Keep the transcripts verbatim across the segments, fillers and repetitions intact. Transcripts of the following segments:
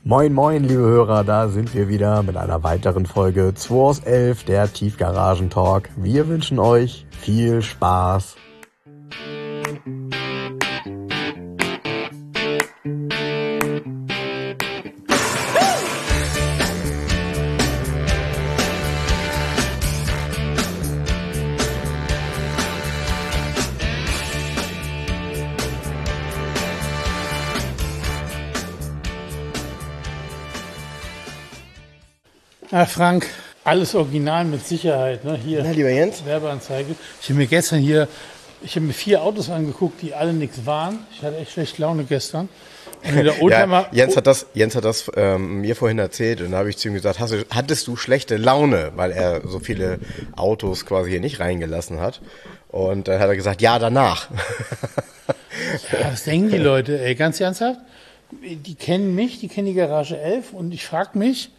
Moin moin liebe Hörer, da sind wir wieder mit einer weiteren Folge zwei aus elf, der Tiefgaragen-Talk. Wir wünschen euch viel Spaß. Ah, Frank, alles original mit Sicherheit. Ne? Hier, Na, lieber Jens. Werbeanzeige. Ich habe mir gestern hier, ich habe mir vier Autos angeguckt, die alle nichts waren. Ich hatte echt schlecht Laune gestern. Und der Oldtimer, ja, Jens hat das, Jens hat das ähm, mir vorhin erzählt und da habe ich zu ihm gesagt, hast du, hattest du schlechte Laune, weil er so viele Autos quasi hier nicht reingelassen hat. Und dann hat er gesagt, ja, danach. Ja, was denken die Leute? Ey, ganz ernsthaft? Die kennen mich, die kennen die Garage elf und ich frage mich,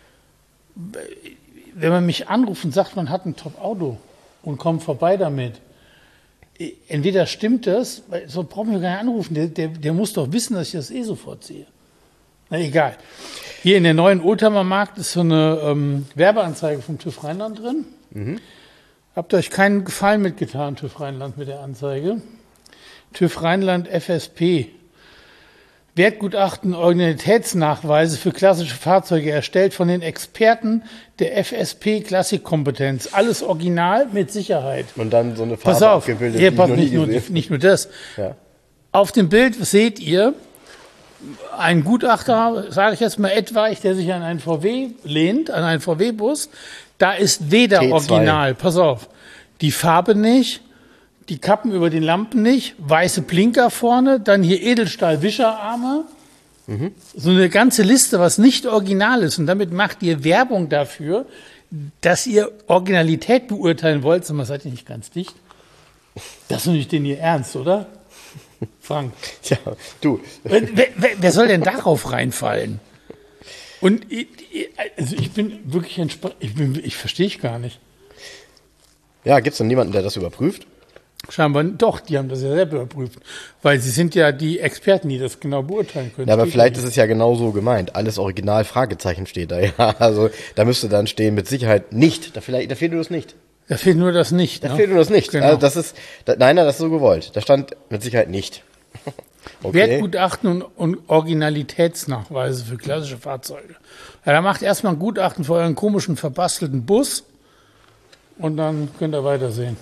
wenn man mich anruft und sagt, man hat ein Top-Auto und kommt vorbei damit, entweder stimmt das, weil so brauchen wir gar nicht anrufen, der, der, der muss doch wissen, dass ich das eh sofort sehe. Na egal. Hier in der neuen Oldtimer-Markt ist so eine ähm, Werbeanzeige vom TÜV Rheinland drin. Mhm. Habt ihr euch keinen Gefallen mitgetan, TÜV Rheinland, mit der Anzeige? TÜV Rheinland F S P. Wertgutachten, Originalitätsnachweise für klassische Fahrzeuge erstellt von den Experten der F S P Klassikkompetenz. Alles original mit Sicherheit. Und dann so eine Farbe pass auf, abgebildet, hier, die pass, ich noch nicht, nie nur, gesehen. nicht nur das. Ja. Auf dem Bild seht ihr einen Gutachter, sage ich jetzt mal etwaig, der sich an einen V W lehnt, an einen V W-Bus. Da ist weder T zwei. Original, pass auf, die Farbe nicht, die Kappen über den Lampen nicht, weiße Blinker vorne, dann hier Edelstahl-Wischerarme. Mhm. So eine ganze Liste, was nicht original ist. Und damit macht ihr Werbung dafür, dass ihr Originalität beurteilen wollt. Sag mal, seid ihr nicht ganz dicht? Das ist doch nicht denn ihr Ernst, oder? Frank. Ja, du. Wer, wer, wer soll denn darauf reinfallen? Und ich, also ich bin wirklich entspannt. Ich, bin, ich verstehe ich gar nicht. Ja, gibt es denn niemanden, der das überprüft? Scheinbar doch, die haben das ja selber überprüft. Weil sie sind ja die Experten, die das genau beurteilen können. Ja, aber vielleicht ist es ja genau so gemeint. Alles Original, Fragezeichen steht da. Ja, also da müsste dann stehen mit Sicherheit nicht. Da, vielleicht, da fehlt nur das nicht. Da fehlt nur das nicht. Da ne? fehlt nur das nicht. Genau. Also das ist, da, nein, nein, das ist so gewollt. Da stand mit Sicherheit nicht. Okay. Wertgutachten und, und Originalitätsnachweise für klassische Fahrzeuge. Ja, da macht erstmal ein Gutachten für euren komischen, verbastelten Bus und dann könnt ihr weitersehen.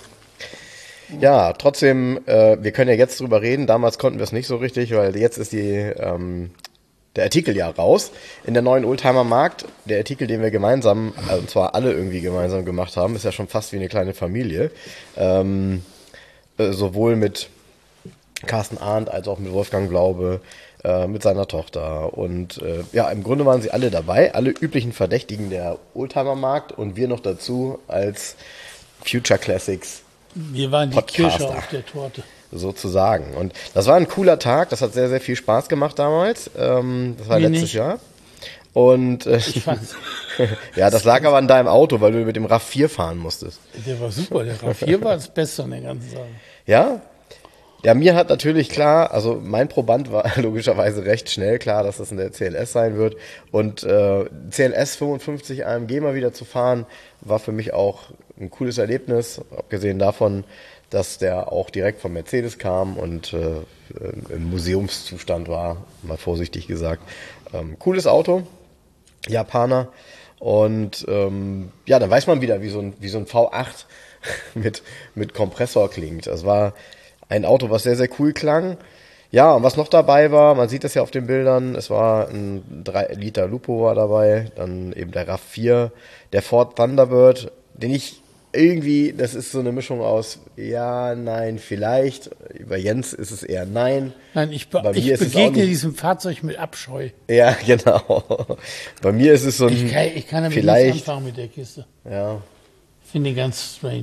Ja, trotzdem, äh, wir können ja jetzt drüber reden. Damals konnten wir es nicht so richtig, weil jetzt ist die, ähm, der Artikel ja raus in der neuen Oldtimer-Markt. Der Artikel, den wir gemeinsam, also und zwar alle irgendwie gemeinsam gemacht haben, ist ja schon fast wie eine kleine Familie. Ähm, äh, sowohl mit Carsten Arndt als auch mit Wolfgang Glaube, äh, mit seiner Tochter. Und äh, ja, im Grunde waren sie alle dabei, alle üblichen Verdächtigen der Oldtimer-Markt und wir noch dazu als Future Classics. Wir waren die Podcaster. Kirsche auf der Torte. Sozusagen. Und das war ein cooler Tag, das hat sehr, sehr viel Spaß gemacht damals. Ähm, das war Mir letztes nicht. Jahr. Und äh, Ich fand's, ja, das lag aber an deinem Auto, weil du mit dem RAV vier fahren musstest. der war super, der RAV vier war das Beste an der ganzen Sache. Ja? Ja, mir hat natürlich klar, also mein Proband war logischerweise recht schnell klar, dass das in der C L S sein wird. Und äh, C L S fünfundfünfzig A M G mal wieder zu fahren, war für mich auch ein cooles Erlebnis, abgesehen davon, dass der auch direkt von Mercedes kam und äh, im Museumszustand war, mal vorsichtig gesagt. Ähm, cooles Auto, Japaner. Und ähm, ja, dann weiß man wieder, wie so ein, wie so ein V acht mit, mit Kompressor klingt. Das war ein Auto, was sehr, sehr cool klang. Ja, und was noch dabei war, man sieht das ja auf den Bildern, es war ein drei Liter Lupo war dabei, dann eben der RAV vier, der Ford Thunderbird, den ich irgendwie, das ist so eine Mischung aus ja, nein, vielleicht. Bei Jens ist es eher nein. Nein, ich, be Bei ich mir ist es auch begegne nicht- diesem Fahrzeug mit Abscheu. Ja, genau. Bei mir ist es so ein Ich kann, ich kann damit vielleicht, nichts anfangen mit der Kiste. ja. Ich finde den ganz strange.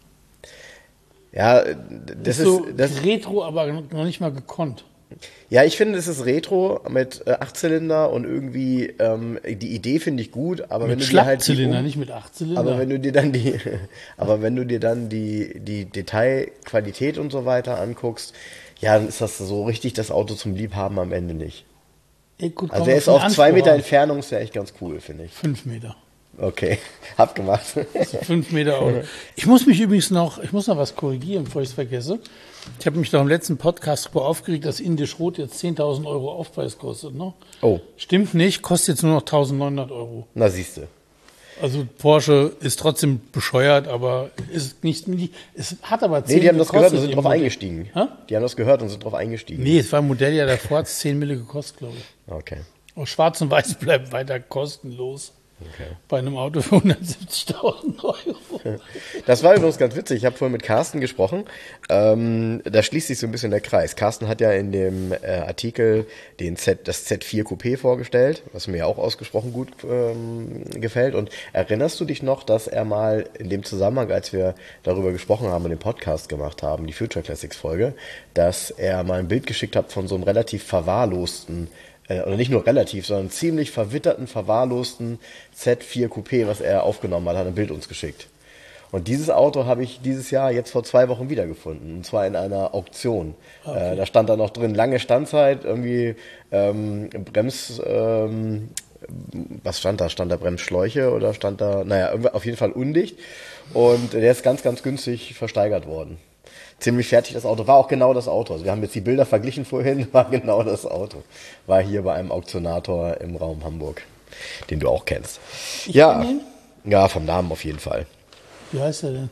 Ja, das ist, so das, Retro, aber noch nicht mal gekonnt. ja, ich finde, es ist Retro mit äh, Achtzylinder und irgendwie, ähm, die Idee finde ich gut, aber wenn Mit du dir halt die Schlappzylinder, um- nicht mit Achtzylinder. Aber wenn du dir dann die, aber wenn du dir dann die, die Detailqualität und so weiter anguckst, ja, dann ist das so richtig das Auto zum Liebhaben am Ende nicht. Ey, gut, Also komm, der ist den auf zwei Anspruch Meter an. Entfernung, ist ja echt ganz cool, finde ich. Fünf Meter. Okay, hab gemacht. Also fünf Meter Auto. Ich muss mich übrigens noch, ich muss noch was korrigieren, bevor ich es vergesse. Ich habe mich doch im letzten Podcast darüber aufgeregt, dass Indisch Rot jetzt zehntausend Euro Aufpreis kostet. Ne? Oh. Stimmt nicht, kostet jetzt nur noch eintausendneunhundert Euro. Na, siehste. Also Porsche ist trotzdem bescheuert, aber ist nicht, nicht es hat aber zehn Nee, die haben das gehört und gekostet sind im drauf Modell. eingestiegen. Hä? Die haben das gehört und sind drauf eingestiegen. Nee, es war ein Modell ja davor, hat es zehn Mille gekostet, glaube ich. Okay. Und Schwarz und Weiß bleibt weiter kostenlos. Okay. Bei einem Auto für hundertsiebzigtausend Euro. Das war übrigens ganz witzig. Ich habe vorhin mit Carsten gesprochen. Ähm, da schließt sich so ein bisschen der Kreis. Carsten hat ja in dem äh, Artikel den Z, das Z vier Coupé vorgestellt, was mir auch ausgesprochen gut ähm, gefällt. Und erinnerst du dich noch, dass er mal in dem Zusammenhang, als wir darüber gesprochen haben und den Podcast gemacht haben, die Future Classics Folge, dass er mal ein Bild geschickt hat von so einem relativ verwahrlosten oder nicht nur relativ, sondern ziemlich verwitterten, verwahrlosten Z vier Coupé, was er aufgenommen hat, hat ein Bild uns geschickt. Und dieses Auto habe ich dieses Jahr jetzt vor zwei Wochen wiedergefunden, und zwar in einer Auktion. Okay. Äh, da stand da noch drin, lange Standzeit, irgendwie ähm, Brems, ähm, was stand da? Stand da Bremsschläuche oder stand da, naja, auf jeden Fall undicht. Und der ist ganz, ganz günstig versteigert worden. Ziemlich fertig das Auto, war auch genau das Auto. Also wir haben jetzt die Bilder verglichen vorhin, war genau das Auto. War hier bei einem Auktionator im Raum Hamburg, den du auch kennst. Ich ja, kenn ihn? Ja, vom Namen auf jeden Fall. Wie heißt er denn?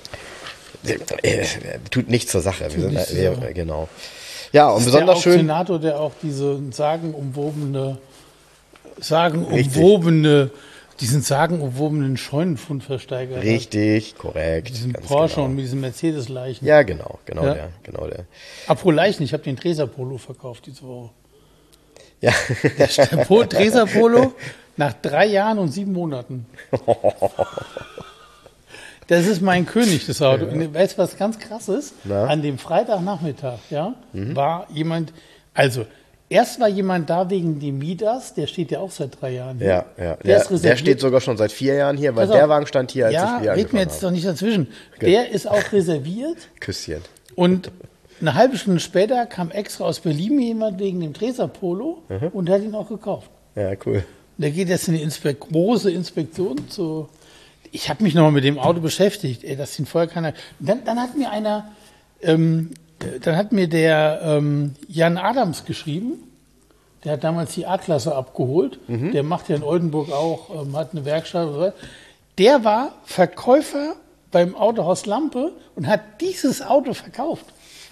Äh, tut nichts zur Sache. Wir sind, nichts zur wir, Sache. Genau. Ja, und Das ist besonders der schön. Auktionator, der auch diese sagenumwobene, sagenumwobene, diesen sagenumwobenen Scheunenfund versteigert hat. Richtig, korrekt. Mit diesem ganz Porsche genau. und mit diesem Mercedes-Leichen. Ja, genau, genau Ja. der, genau der. Apropos Leichen, ich habe den Treser Polo verkauft diese Woche. Ja. Der Po- Treser Polo nach drei Jahren und sieben Monaten. Das ist mein König, das Auto. Und weißt du, was ganz krass ist? Na? An dem Freitagnachmittag, ja, war jemand, also erst war jemand da wegen dem Midas, der steht ja auch seit drei Jahren hier. Ja, ja. Der, Der, ist reserviert. der steht sogar schon seit vier Jahren hier, weil Pass der auf. Wagen stand hier, als ja, ich wieder red mir angefangen jetzt habe. doch nicht dazwischen. Der ist auch reserviert Küsschen. und eine halbe Stunde später kam extra aus Berlin jemand wegen dem Treser Polo und der hat ihn auch gekauft. Ja, cool. Der geht jetzt in die Inspek große Inspektion zu. Ich habe mich nochmal mit dem Auto beschäftigt. Ey, das sind vorher keiner. Dann, dann hat mir einer, ähm, dann hat mir der ähm, Jan Adams geschrieben. Der hat damals die A-Klasse abgeholt. Mhm. Der macht ja in Oldenburg auch, ähm, hat eine Werkstatt und so weiter. Der war Verkäufer beim Autohaus Lampe und hat dieses Auto verkauft.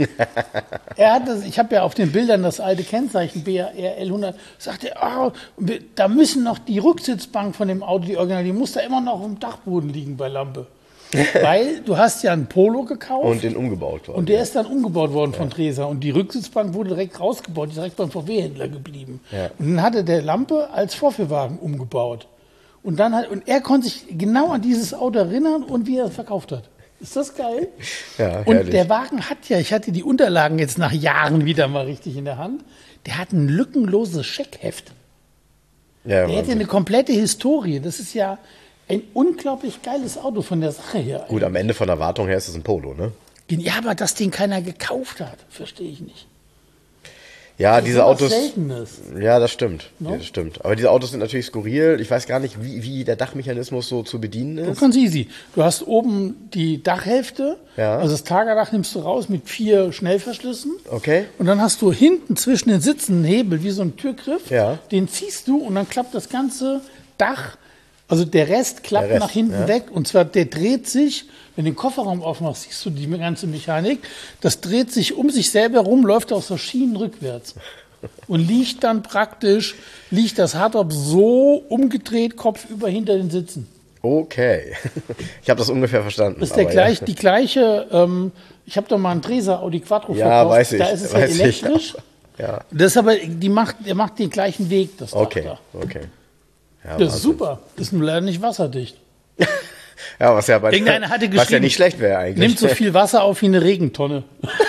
Er hat das, ich habe ja auf den Bildern das alte Kennzeichen B R L hundert, sagte er, oh, wir- da müssen noch die Rücksitzbank von dem Auto, die Original, die muss da immer noch im Dachboden liegen bei Lampe. Weil du hast ja einen Polo gekauft Und den umgebaut worden. und der ist dann umgebaut worden von Treser und die Rücksitzbank wurde direkt rausgebaut, die ist direkt beim V W-Händler geblieben. Ja. Und dann hatte der Lampe als Vorführwagen umgebaut. Und dann hat, und er konnte sich genau an dieses Auto erinnern und wie er es verkauft hat. Ist das geil? Ja, und herrlich. der Wagen hat ja, ich hatte die Unterlagen jetzt nach Jahren wieder mal richtig in der Hand, der hat ein lückenloses Scheckheft. Ja, Der hätte Wahnsinn. eine komplette Historie. Das ist ja ein unglaublich geiles Auto von der Sache her. Gut, am Ende von der Wartung her ist es ein Polo, ne? Ja, aber dass den keiner gekauft hat, verstehe ich nicht. Ja, Das ist diese was Autos. Seltenes. Ja, das stimmt. No? Ja, das stimmt. Aber diese Autos sind natürlich skurril. Ich weiß gar nicht, wie, wie der Dachmechanismus so zu bedienen Du ist. ganz easy. Du hast oben die Dachhälfte, Ja. also das Tagerdach nimmst du raus mit vier Schnellverschlüssen. Okay. Und dann hast du hinten zwischen den Sitzen einen Hebel, wie so ein Türgriff. Ja. Den ziehst du und dann klappt das ganze Dach, also der Rest klappt Der Rest, nach hinten ja. weg. Und zwar, der dreht sich, wenn du den Kofferraum aufmachst, siehst du die ganze Mechanik. Das dreht sich um sich selber rum, läuft auf so Schienen rückwärts. Und liegt dann praktisch, liegt das Hardtop so umgedreht, kopfüber hinter den Sitzen. Okay. Ich habe das ungefähr verstanden. Das ist der aber gleich, ja. die gleiche, ähm, ich habe doch mal einen Treser Audi Quattro Ja, verkauft. weiß ich, Da ist es weiß ja ich. elektrisch. Ja. Das ist aber, die macht, der macht den gleichen Weg, das Dach Okay, da. okay. Ja, Das ist Wahnsinn. super. Ist nur leider nicht wasserdicht. Ja, was ja, bei, Irgendeiner hatte was ja geschrieben, nicht schlecht wäre eigentlich. Nimmt so viel Wasser auf wie eine Regentonne.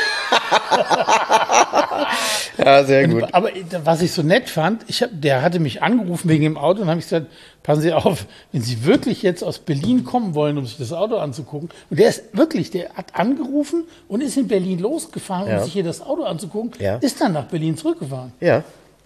Ja, sehr gut. Aber was ich so nett fand, ich hab, der hatte mich angerufen wegen dem Auto und habe ich gesagt, passen Sie auf, wenn Sie wirklich jetzt aus Berlin kommen wollen, um sich das Auto anzugucken. Und der ist wirklich, der hat angerufen und ist in Berlin losgefahren, um Ja. sich hier das Auto anzugucken, Ja. ist dann nach Berlin zurückgefahren. Ja.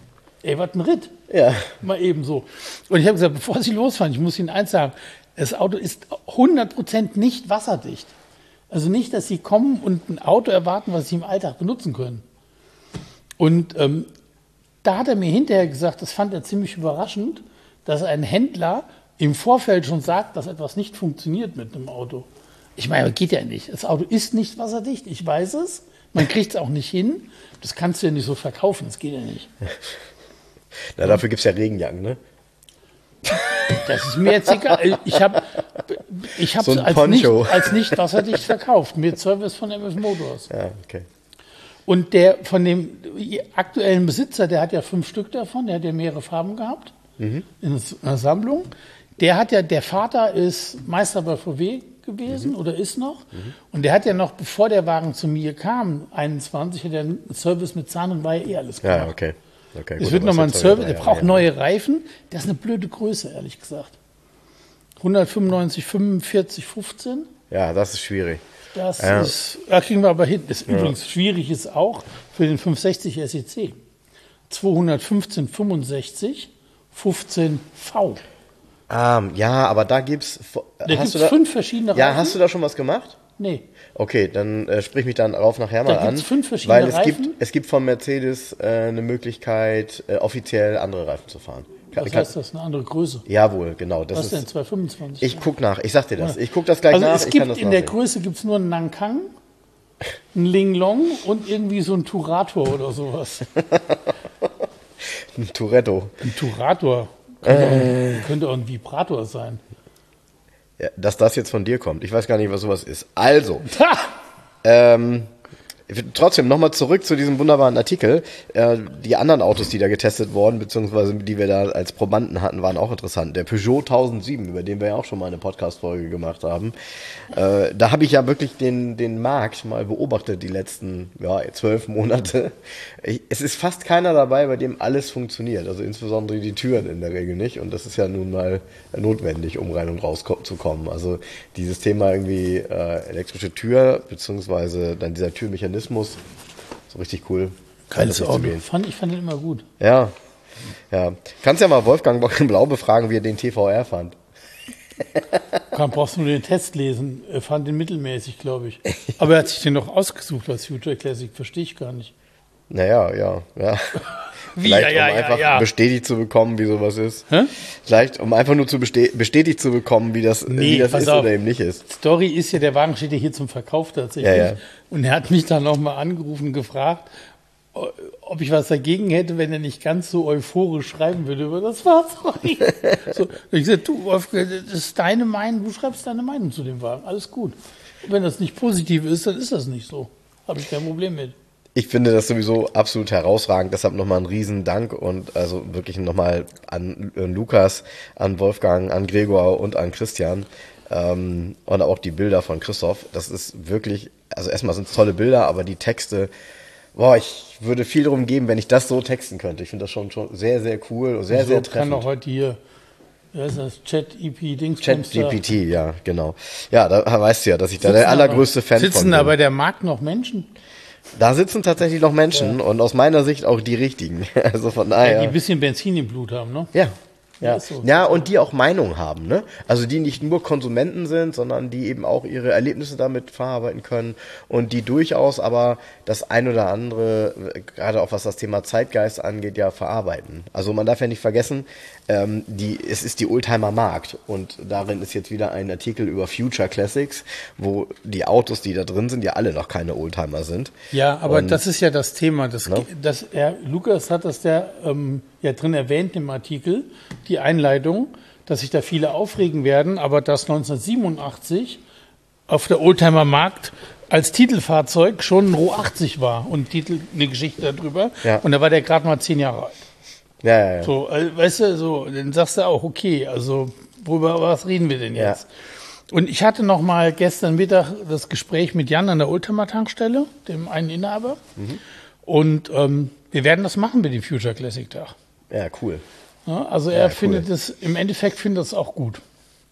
ey, was ein Ritt. Ja. Mal eben so. Und ich habe gesagt, bevor Sie losfahren, ich muss Ihnen eins sagen, das Auto ist hundert Prozent nicht wasserdicht. Also nicht, dass Sie kommen und ein Auto erwarten, was Sie im Alltag benutzen können. Und ähm, da hat er mir hinterher gesagt, das fand er ziemlich überraschend, dass ein Händler im Vorfeld schon sagt, dass etwas nicht funktioniert mit einem Auto. Ich meine, geht ja nicht. Das Auto ist nicht wasserdicht, ich weiß es. Man kriegt es auch nicht hin. Das kannst du ja nicht so verkaufen, das geht ja nicht. Na, dafür gibt es ja Regenjacken, ne? Das ist mir jetzt egal. Ich habe ich es So ein als, nicht, Poncho. als nicht wasserdicht verkauft. Mit Service von M F Motors. Ja, okay. Und der von dem aktuellen Besitzer, der hat ja fünf Stück davon, der hat ja mehrere Farben gehabt in der Sammlung. Der hat ja, der Vater ist Meister bei V W gewesen mhm. oder ist noch. Mhm. Und der hat ja noch, bevor der Wagen zu mir kam, einundzwanzig, hat er einen Service mit Zahn und war ja eh alles gemacht. Ja, okay. okay Es gut, wird nochmal ein Service, der ja, braucht ja. neue Reifen. Das ist eine blöde Größe, ehrlich gesagt. hundertfünfundneunzig, fünfundvierzig, fünfzehn. Ja, das ist schwierig. Das Ja. ist, da kriegen wir aber hin. Das Ja. übrigens schwierig ist auch für den fünfhundertsechzig S E C. zweihundertfünfzehn fünfundsechzig, fünfzehn V. Ähm, ja, aber da gibt's. Da gibt hast es du da, fünf verschiedene Reifen. Ja, hast du da schon was gemacht? Nee. Okay, dann äh, sprich mich dann darauf nachher mal Da an. gibt's fünf verschiedene weil es Reifen. gibt, es gibt von Mercedes äh, eine Möglichkeit, äh, offiziell andere Reifen zu fahren. Kann, Was kann, heißt das? Eine andere Größe? Jawohl, genau. Das Was ist, denn? zweihundertfünfundzwanzig? Ich guck nach, ich sag dir das. Ich guck das gleich also nach. es ich gibt kann das in der nachsehen. Größe gibt es nur einen Nankang, einen Linglong und irgendwie so einen Turator oder sowas. Ein Toretto. Ein Turator. Könnte, äh. auch, könnte auch ein Vibrator sein. Ja, dass das jetzt von dir kommt. Ich weiß gar nicht, was sowas ist. Also, Ha! ähm, trotzdem nochmal zurück zu diesem wunderbaren Artikel. Äh, die anderen Autos, die da getestet wurden, beziehungsweise die wir da als Probanden hatten, waren auch interessant. Der Peugeot tausendsieben, über den wir ja auch schon mal eine Podcast-Folge gemacht haben. Äh, da habe ich ja wirklich den, den Markt mal beobachtet, die letzten ja, zwölf Monate. Ich, es ist fast keiner dabei, bei dem alles funktioniert. Also insbesondere die Türen in der Regel nicht. Und das ist ja nun mal notwendig, um rein und raus zu kommen. Also dieses Thema irgendwie äh, elektrische Tür, beziehungsweise dann dieser Türmechanismus, so richtig cool. Geiles Alles Auto. mitzugehen. Fand, ich fand den immer gut. Ja, ja. Kannst ja mal Wolfgang Bock in Blau befragen, wie er den T V R fand. Dann brauchst du nur den Test lesen. Er fand den mittelmäßig, glaube ich. Aber er hat sich den noch ausgesucht als Future Classic. Verstehe ich gar nicht. Naja, ja, ja. Wie? Vielleicht, Ja, ja, um ja, einfach ja. bestätigt zu bekommen, wie sowas ist. Hä? Vielleicht, um einfach nur zu bestä- bestätigt zu bekommen, wie das, Nee, wie das pass ist auf. oder eben nicht ist. Story ist ja, der Wagen steht ja hier zum Verkauf tatsächlich. Ja, ja. Und er hat mich dann nochmal angerufen und gefragt, ob ich was dagegen hätte, wenn er nicht ganz so euphorisch schreiben würde über das Fahrzeug. So, ich sagte, du, Wolfgang, das ist deine Meinung, du schreibst deine Meinung zu dem Wagen, alles gut. Und wenn das nicht positiv ist, dann ist das nicht so. Habe ich kein Problem mit. Ich finde das sowieso absolut herausragend, deshalb nochmal einen riesen Dank und also wirklich nochmal an Lukas, an Wolfgang, an Gregor und an Christian ähm, und auch die Bilder von Christoph. Das ist wirklich, also erstmal sind es tolle Bilder, aber die Texte, boah, ich würde viel darum geben, wenn ich das so texten könnte. Ich finde das schon, schon sehr, sehr cool und sehr, so sehr kann doch treffend. heute hier, wie heißt das, Chat-E P-Dings. ChatGPT, ja, genau. Ja, da weißt du ja, dass ich da Sitzen der allergrößte aber, Fan von Sitzen bin. da bei der Markt noch Menschen? Da sitzen tatsächlich noch Menschen und aus meiner Sicht auch die richtigen. Also von Ja, daher. die ein bisschen Benzin im Blut haben, ne? Ja. Ja. ist so. ja, und die auch Meinung haben, ne? Also die nicht nur Konsumenten sind, sondern die eben auch ihre Erlebnisse damit verarbeiten können und die durchaus aber das ein oder andere, gerade auch was das Thema Zeitgeist angeht, ja verarbeiten. Also man darf ja nicht vergessen, ähm, die, es ist die Oldtimer-Markt und darin ist jetzt wieder ein Artikel über Future Classics, wo die Autos, die da drin sind, ja alle noch keine Oldtimer sind. Ja, aber Und- das ist ja das Thema. Das, Ne? das, er, Lukas hat das ja, ähm, ja drin erwähnt im Artikel, die Einleitung, dass sich da viele aufregen werden, aber dass neunzehnhundertsiebenundachtzig auf der Oldtimer-Markt als Titelfahrzeug schon ein R O achtzig war und Titel, eine Geschichte darüber. Ja. Und da war der gerade mal zehn Jahre alt. Ja, ja, ja. So, äh, weißt du, so, dann sagst du auch, okay, also worüber was reden wir denn Ja. jetzt? Und ich hatte noch mal gestern Mittag das Gespräch mit Jan an der Oldtimer-Tankstelle, dem einen Inhaber. Mhm. Und ähm, wir werden das machen mit dem Future Classic Tag. Ja, cool. Ja, also er Ja, cool. findet es, im Endeffekt findet es auch gut.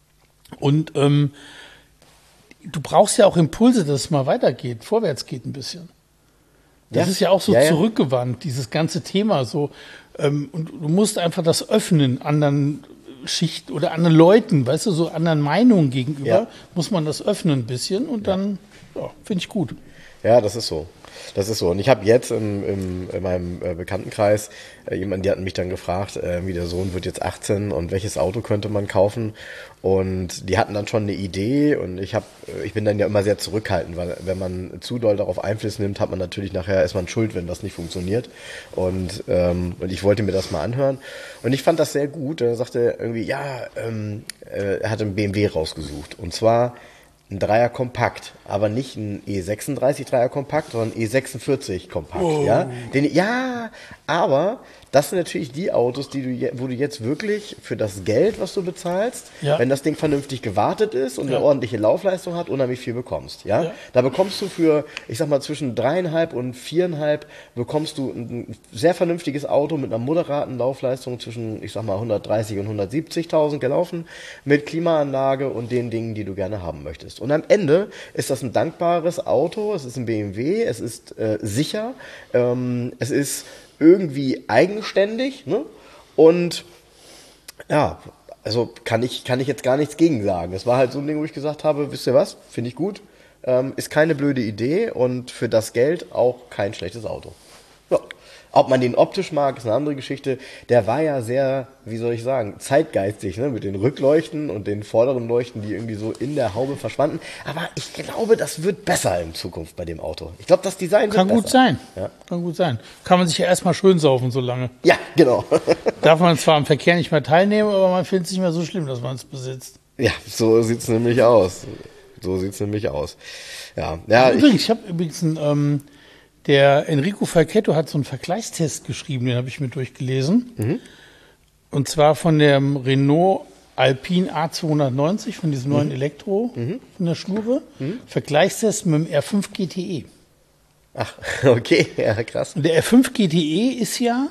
Und ähm, du brauchst ja auch Impulse, dass es mal weitergeht, vorwärts geht ein bisschen. Das Ja. ist ja auch so Ja, ja. zurückgewandt, dieses ganze Thema so. Ähm, und du musst einfach das öffnen anderen Schichten oder anderen Leuten, weißt du, so anderen Meinungen gegenüber, Ja. muss man das öffnen ein bisschen und dann, ja, finde ich gut. Ja, das ist so. Das ist so. Und ich habe jetzt im, im, in meinem äh, Bekanntenkreis äh, jemanden, die hatten mich dann gefragt, äh, wie der Sohn wird jetzt achtzehn und welches Auto könnte man kaufen. Und die hatten dann schon eine Idee und ich habe, ich bin dann ja immer sehr zurückhaltend, weil wenn man zu doll darauf Einfluss nimmt, hat man natürlich nachher, ist man schuld, wenn das nicht funktioniert. Und, ähm, und ich wollte mir das mal anhören. Und ich fand das sehr gut. Er sagte irgendwie, ja, ähm, äh, er hat einen B M W rausgesucht. Und zwar ein Dreier Kompakt, aber nicht ein E sechsunddreißig Dreier Kompakt, sondern ein E sechsundvierzig Kompakt, Oh. ja. Den, ja, aber das sind natürlich die Autos, die du, je- wo du jetzt wirklich für das Geld, was du bezahlst, Ja. wenn das Ding vernünftig gewartet ist und Ja. eine ordentliche Laufleistung hat, unheimlich viel bekommst, ja. Ja. Da bekommst du für, ich sag mal, zwischen dreieinhalb und viereinhalb bekommst du ein sehr vernünftiges Auto mit einer moderaten Laufleistung zwischen, ich sag mal, hundertdreißig und hundertsiebzigtausend gelaufen, mit Klimaanlage und den Dingen, die du gerne haben möchtest. Und am Ende ist das ein dankbares Auto, es ist ein B M W, es ist äh, sicher, ähm, es ist irgendwie eigenständig, ne? Und ja, also kann ich, kann ich jetzt gar nichts gegen sagen. Es war halt so ein Ding, wo ich gesagt habe, wisst ihr was, finde ich gut, ähm, ist keine blöde Idee und für das Geld auch kein schlechtes Auto. Ja. Ob man den optisch mag, ist eine andere Geschichte. Der war ja sehr, wie soll ich sagen, zeitgeistig, ne? Mit den Rückleuchten und den vorderen Leuchten, die irgendwie so in der Haube verschwanden. Aber ich glaube, das wird besser in Zukunft bei dem Auto. Ich glaube, das Design wird Kann besser. gut sein. Ja. Kann gut sein. Kann man sich ja erstmal schön saufen, so lange. Ja, genau. Darf man zwar am Verkehr nicht mehr teilnehmen, aber man findet es nicht mehr so schlimm, dass man es besitzt. Ja, so sieht's nämlich aus. So sieht's nämlich aus. Ja, ja. Ich, Übrigens, ich habe übrigens einen, ähm, der Enrico Falchetto hat so einen Vergleichstest geschrieben, den habe ich mir durchgelesen. Mhm. Und zwar von dem Renault Alpine A zweihundertneunzig, von diesem neuen Elektro von der Schnurre. Vergleichstest mit dem R fünf G T E. ach, okay, ja, krass. Und der R fünf G T E ist ja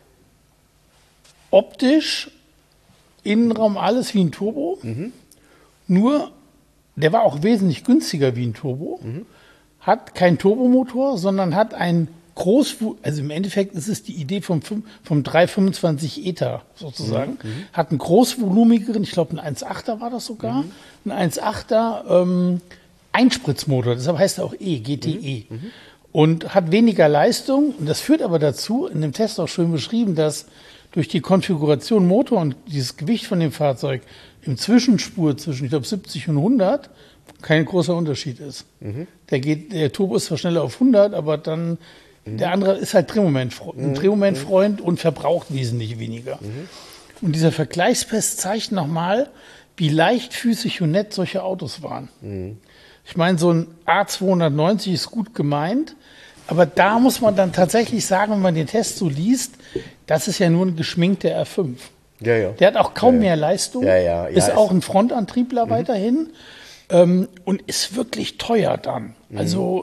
optisch, Innenraum, alles wie ein Turbo. Nur, der war auch wesentlich günstiger wie ein Turbo. Hat keinen Turbomotor, sondern hat ein Groß, also im Endeffekt ist es die Idee vom, fünf- vom dreihundertfünfundzwanzig E T A sozusagen. Hat einen großvolumigeren, ich glaube ein eins Komma achter war das sogar, ein eins Komma achter ähm, Einspritzmotor, deshalb heißt er auch E, G T E. Und hat weniger Leistung. Und das führt aber dazu, in dem Test auch schön beschrieben, dass durch die Konfiguration Motor und dieses Gewicht von dem Fahrzeug im Zwischenspur zwischen, ich glaube, siebzig und hundert kein großer Unterschied ist. Der geht, der Turbo ist zwar schneller auf hundert, aber dann, der andere ist halt Drehmomentfreund, ein Drehmomentfreund und verbraucht wesentlich weniger. Und dieser Vergleichstest zeigt nochmal, wie leichtfüßig und nett solche Autos waren. Ich meine, so ein A zweihundertneunzig ist gut gemeint, aber da muss man dann tatsächlich sagen, wenn man den Test so liest, das ist ja nur ein geschminkter R fünf. Ja, ja. Der hat auch kaum Ja, ja. mehr Leistung, Ja, ja, ja, ist ist- auch ein Frontantriebler weiterhin ähm, und ist wirklich teuer dann. Also,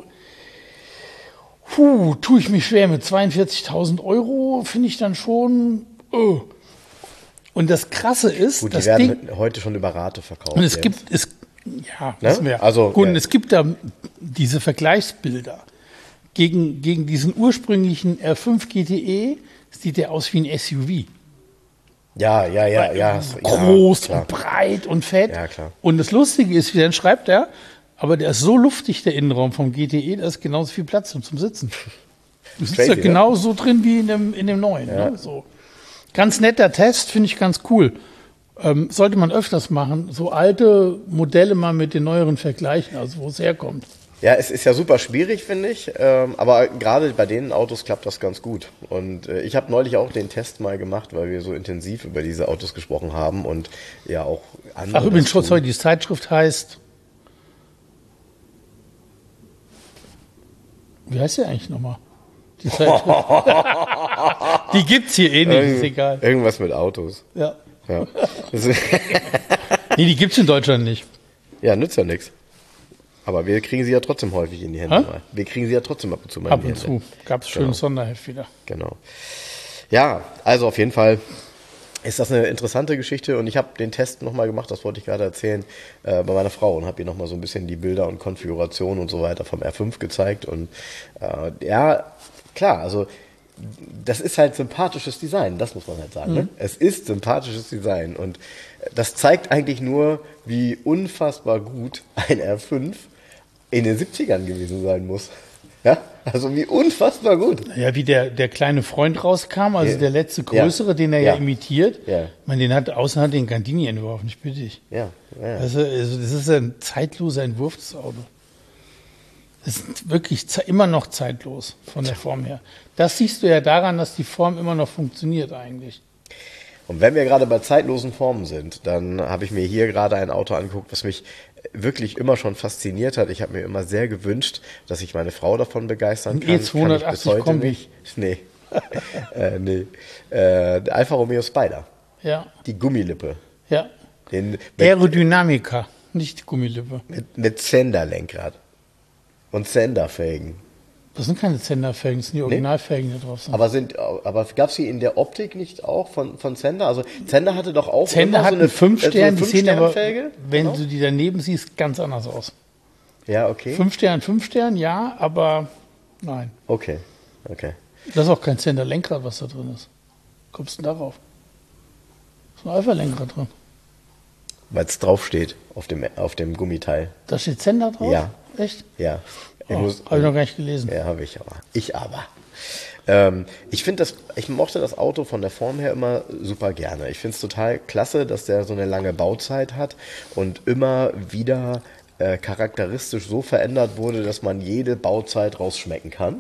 puh, tue ich mich schwer mit zweiundvierzigtausend Euro, finde ich dann schon. Oh. Und das Krasse ist, Gut, die das werden Ding. heute schon über Rate verkauft. Und es jetzt. gibt, es, ja, Ne? wissen wir. Also, Gut, ja. und es gibt da diese Vergleichsbilder. Gegen, gegen diesen ursprünglichen R fünf G T E sieht der aus wie ein S U V. Ja, ja, ja, ja. Groß ja, und breit und fett. Ja, klar. Und das Lustige ist, wie dann schreibt er, aber der ist so luftig, der Innenraum vom G T E, da ist genauso viel Platz zum Sitzen. Du sitzt Crazy, da ne? genauso drin wie in dem, in dem neuen. Ja. Ne? So. Ganz netter Test, finde ich ganz cool. Ähm, sollte man öfters machen, so alte Modelle mal mit den neueren vergleichen, also wo es herkommt. Ja, es ist ja super schwierig, finde ich. Ähm, aber gerade bei den Autos klappt das ganz gut. Und äh, ich habe neulich auch den Test mal gemacht, weil wir so intensiv über diese Autos gesprochen haben und ja auch andere. Ach übrigens, das tun. sorry, die Zeitschrift heißt, wie heißt die eigentlich nochmal? Die Zeitschrift. Die gibt's hier eh nicht, ist Irgend- egal. Irgendwas mit Autos. Ja. Ja, das ist- Nee, die gibt's in Deutschland nicht. ja nützt ja nichts. Aber wir kriegen sie ja trotzdem häufig in die Hände Hä? mal. Wir kriegen sie ja trotzdem ab und zu mal Ab in die und Hände. zu gab's schönes Sonderheft wieder. Genau. Ja, also auf jeden Fall ist das eine interessante Geschichte und ich habe den Test nochmal gemacht, das wollte ich gerade erzählen, äh, bei meiner Frau und habe ihr nochmal so ein bisschen die Bilder und Konfiguration und so weiter vom R fünf gezeigt und äh, ja, klar, also das ist halt sympathisches Design, das muss man halt sagen. Mhm. Ne? Es ist sympathisches Design und das zeigt eigentlich nur, wie unfassbar gut ein R fünf in den siebzigern gewesen sein muss. Ja, also wie unfassbar gut. Ja, wie der, der kleine Freund rauskam, also ja. der letzte größere, ja. den er ja, ja imitiert. Ja. Ich meine, den hat, außen hat den Gandini entworfen, ich bitte dich. Ja, ja. Also, also das ist ein zeitloser Entwurf, das Auto. Das ist wirklich immer noch zeitlos von der Form her. Das siehst du ja daran, dass die Form immer noch funktioniert eigentlich. Und wenn wir gerade bei zeitlosen Formen sind, dann habe ich mir hier gerade ein Auto angeguckt, was mich wirklich immer schon fasziniert hat. Ich habe mir immer sehr gewünscht, dass ich meine Frau davon begeistern kann. E zweihundertachtzig Kombi. Nicht. Nee. äh, nee. Äh, der Alfa Romeo Spider. Ja. Die Gummilippe. Ja. Den, Aerodynamica, nicht die Gummilippe. Mit, mit Zenderlenkrad. Und Zenderfelgen. Das sind keine Zenderfelgen, das sind die Originalfelgen, die da drauf sind. Aber, sind, aber gab es die in der Optik nicht auch von, von Zender? Also Zender hatte doch auch Zender hat so eine fünf Sterne, so die sehen aber, wenn genau. du die daneben siehst, ganz anders aus. Ja, okay. fünf Sterne, fünf Sterne, ja, aber nein. Okay, okay. Das ist auch kein Zender-Lenkrad, was da drin ist. Kommst du denn darauf? Da ist ein Alpha-Lenkrad drin. Weil es draufsteht auf dem, auf dem Gummiteil. Da steht Zender drauf? Ja. Echt? Ja. Oh, habe ich noch gar nicht gelesen. Ja, habe ich aber. Ich aber. Ähm, ich finde das, ich mochte das Auto von der Form her immer super gerne. Ich finde es total klasse, dass der so eine lange Bauzeit hat und immer wieder äh, charakteristisch so verändert wurde, dass man jede Bauzeit rausschmecken kann.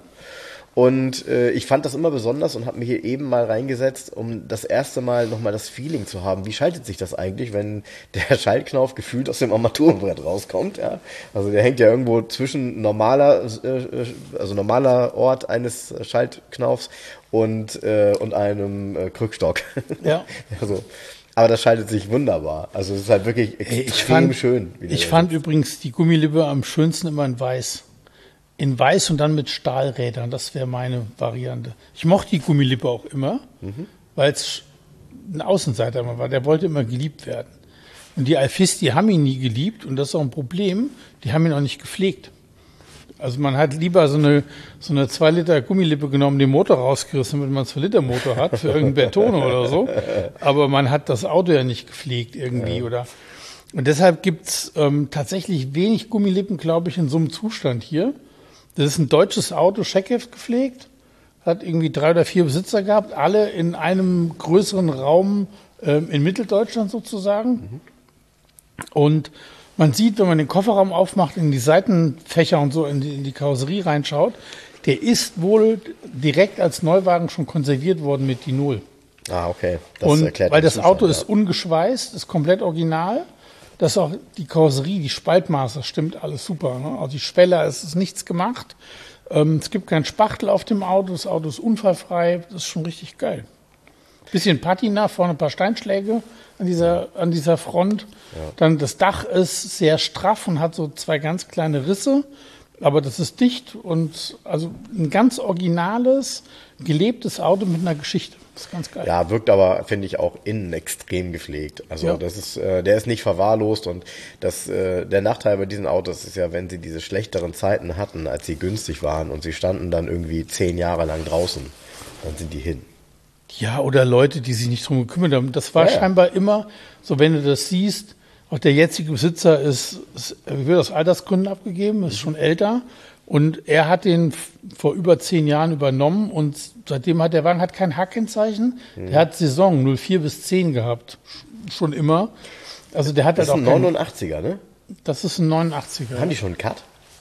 Und äh, ich fand das immer besonders und habe mir hier eben mal reingesetzt, um das erste Mal nochmal das Feeling zu haben. Wie schaltet sich das eigentlich, wenn der Schaltknauf gefühlt aus dem Armaturenbrett rauskommt? Ja? Also der hängt ja irgendwo zwischen normaler, äh, also normaler Ort eines Schaltknaufs und, äh, und einem äh, Krückstock. Ja. Also, aber das schaltet sich wunderbar. Also es ist halt wirklich extrem ich fand, schön. Ich fand sitzt. übrigens die Gummilippe am schönsten immer in weiß. In weiß und dann mit Stahlrädern, das wäre meine Variante. Ich mochte die Gummilippe auch immer, mhm. weil es ein Außenseiter immer war. Der wollte immer geliebt werden. Und die Alphys, die haben ihn nie geliebt und das ist auch ein Problem. Die haben ihn auch nicht gepflegt. Also man hat lieber so eine so eine zwei Liter Gummilippe genommen, den Motor rausgerissen, damit man einen zwei Liter Motor hat für irgendeinen Bertone oder so. Aber man hat das Auto ja nicht gepflegt irgendwie, ja. oder. Und deshalb gibt's ähm, tatsächlich wenig Gummilippen, glaube ich, in so einem Zustand hier. Das ist ein deutsches Auto, Scheckheft gepflegt, hat irgendwie drei oder vier Besitzer gehabt, alle in einem größeren Raum äh, in Mitteldeutschland sozusagen. Mhm. Und man sieht, wenn man den Kofferraum aufmacht, in die Seitenfächer und so in die, in die Karosserie reinschaut, der ist wohl direkt als Neuwagen schon konserviert worden mit Dinol. Ah, okay. Das und erklärt weil das Zustand, Auto ja. ist ungeschweißt, ist komplett original. Das ist auch die Karosserie, die Spaltmaße, stimmt alles super. Ne? Also die Schwelle, es ist nichts gemacht. Ähm, es gibt keinen Spachtel auf dem Auto, das Auto ist unfallfrei, das ist schon richtig geil. Bisschen Patina, vorne ein paar Steinschläge an dieser, an dieser Front. Ja. Dann das Dach ist sehr straff und hat so zwei ganz kleine Risse, aber das ist dicht und also ein ganz originales, gelebtes Auto mit einer Geschichte. Das ist ganz geil. Ja, wirkt aber, finde ich, auch innen extrem gepflegt. Also ja. das ist, äh, der ist nicht verwahrlost und das, äh, der Nachteil bei diesen Autos ist ja, wenn sie diese schlechteren Zeiten hatten, als sie günstig waren und sie standen dann irgendwie zehn Jahre lang draußen, dann sind die hin. Ja, oder Leute, die sich nicht drum gekümmert haben. Das war ja, ja. scheinbar immer, so wenn du das siehst, auch der jetzige Besitzer ist, ist wird aus Altersgründen abgegeben, ist schon älter. Und er hat den vor über zehn Jahren übernommen und seitdem hat der Wagen hat kein H-Kennzeichen. Mhm. Der hat Saison null vier bis zehn gehabt, schon immer. Also der hat das halt ist auch ein neunundachtziger, ne? Das ist ein neunundachtziger. Haben die schon einen Cut?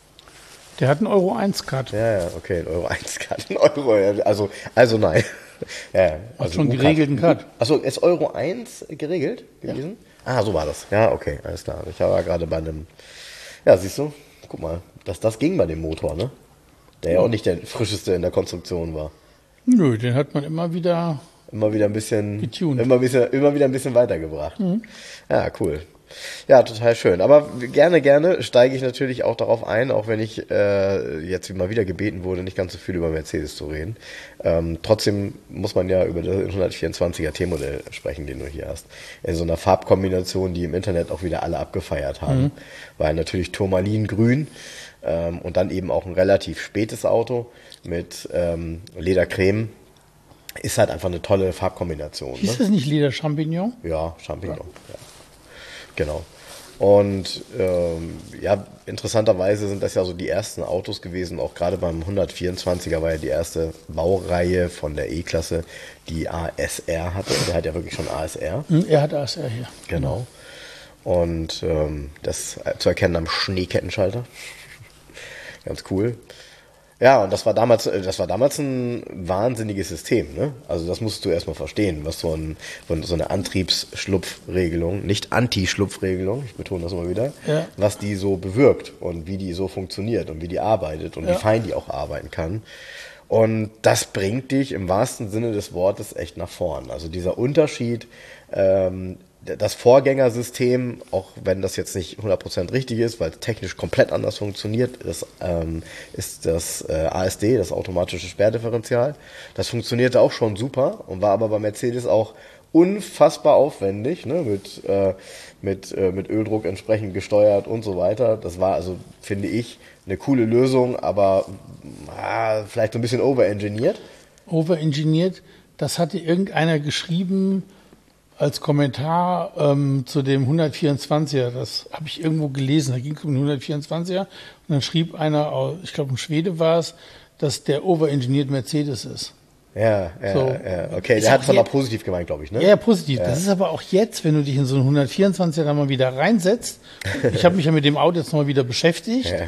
Der hat einen Euro eins Cut. Ja, ja, okay, ein Euro eins Cut. Ein Euro, also, also nein. Ja, also hat schon einen geregelten Cut. Achso, ist Euro eins geregelt gewesen? Ja. Ah, so war das. Ja, okay, alles klar. Ich war gerade bei einem, ja, siehst du, guck mal, dass das ging bei dem Motor, ne? Der ja auch nicht der frischeste in der Konstruktion war. Nö, den hat man immer wieder immer wieder ein bisschen getuned. immer, bisschen, immer wieder ein bisschen weitergebracht. Mhm. Ja, cool. Ja, total schön. Aber gerne, gerne steige ich natürlich auch darauf ein, auch wenn ich äh, jetzt mal wieder gebeten wurde, nicht ganz so viel über Mercedes zu reden. Ähm, trotzdem muss man ja über das hundertvierundzwanziger T-Modell sprechen, den du hier hast. In so einer Farbkombination, die im Internet auch wieder alle abgefeiert haben. Mhm. Weil natürlich Turmalingrün ähm, und dann eben auch ein relativ spätes Auto mit ähm, Ledercreme. Ist halt einfach eine tolle Farbkombination. Ist ne? das nicht Leder Champignon? Ja, Champignon. Ja. Ja. Genau. Und ähm, ja, interessanterweise sind das ja so die ersten Autos gewesen, auch gerade beim hundertvierundzwanziger war ja die erste Baureihe von der E-Klasse, die A S R hatte. Der hat ja wirklich schon A S R. Er hat A S R hier. Genau. Und ähm, das zu erkennen am Schneekettenschalter. Ganz cool. Ja, und das war damals, das war damals ein wahnsinniges System, ne? Also das musst du erstmal verstehen, was so, ein, so eine Antriebsschlupfregelung, nicht Anti-Schlupfregelung, ich betone das immer wieder, ja. was die so bewirkt und wie die so funktioniert und wie die arbeitet und ja. wie fein die auch arbeiten kann. Und das bringt dich im wahrsten Sinne des Wortes echt nach vorn. Also dieser Unterschied, ähm, das Vorgängersystem, auch wenn das jetzt nicht hundert Prozent richtig ist, weil es technisch komplett anders funktioniert, ist, ähm, ist das äh, A S D, das automatische Sperrdifferential. Das funktionierte auch schon super und war aber bei Mercedes auch unfassbar aufwendig, ne, mit, äh, mit, äh, mit Öldruck entsprechend gesteuert und so weiter. Das war also, finde ich, eine coole Lösung, aber ah, vielleicht so ein bisschen overengineert. Overengineert, das hatte irgendeiner geschrieben als Kommentar ähm, zu dem hundertvierundzwanziger, das habe ich irgendwo gelesen, da ging es um den hundertvierundzwanziger und dann schrieb einer, ich glaube ein Schwede war es, dass der overengineert Mercedes ist. Ja, ja, so. ja, okay, der hat es aber positiv gemeint, glaube ich, ne? Ja, ja, positiv. Ja. Das ist aber auch jetzt, wenn du dich in so einen hundertvierundzwanziger dann mal wieder reinsetzt, ich habe mich ja mit dem Auto jetzt noch mal wieder beschäftigt, ja.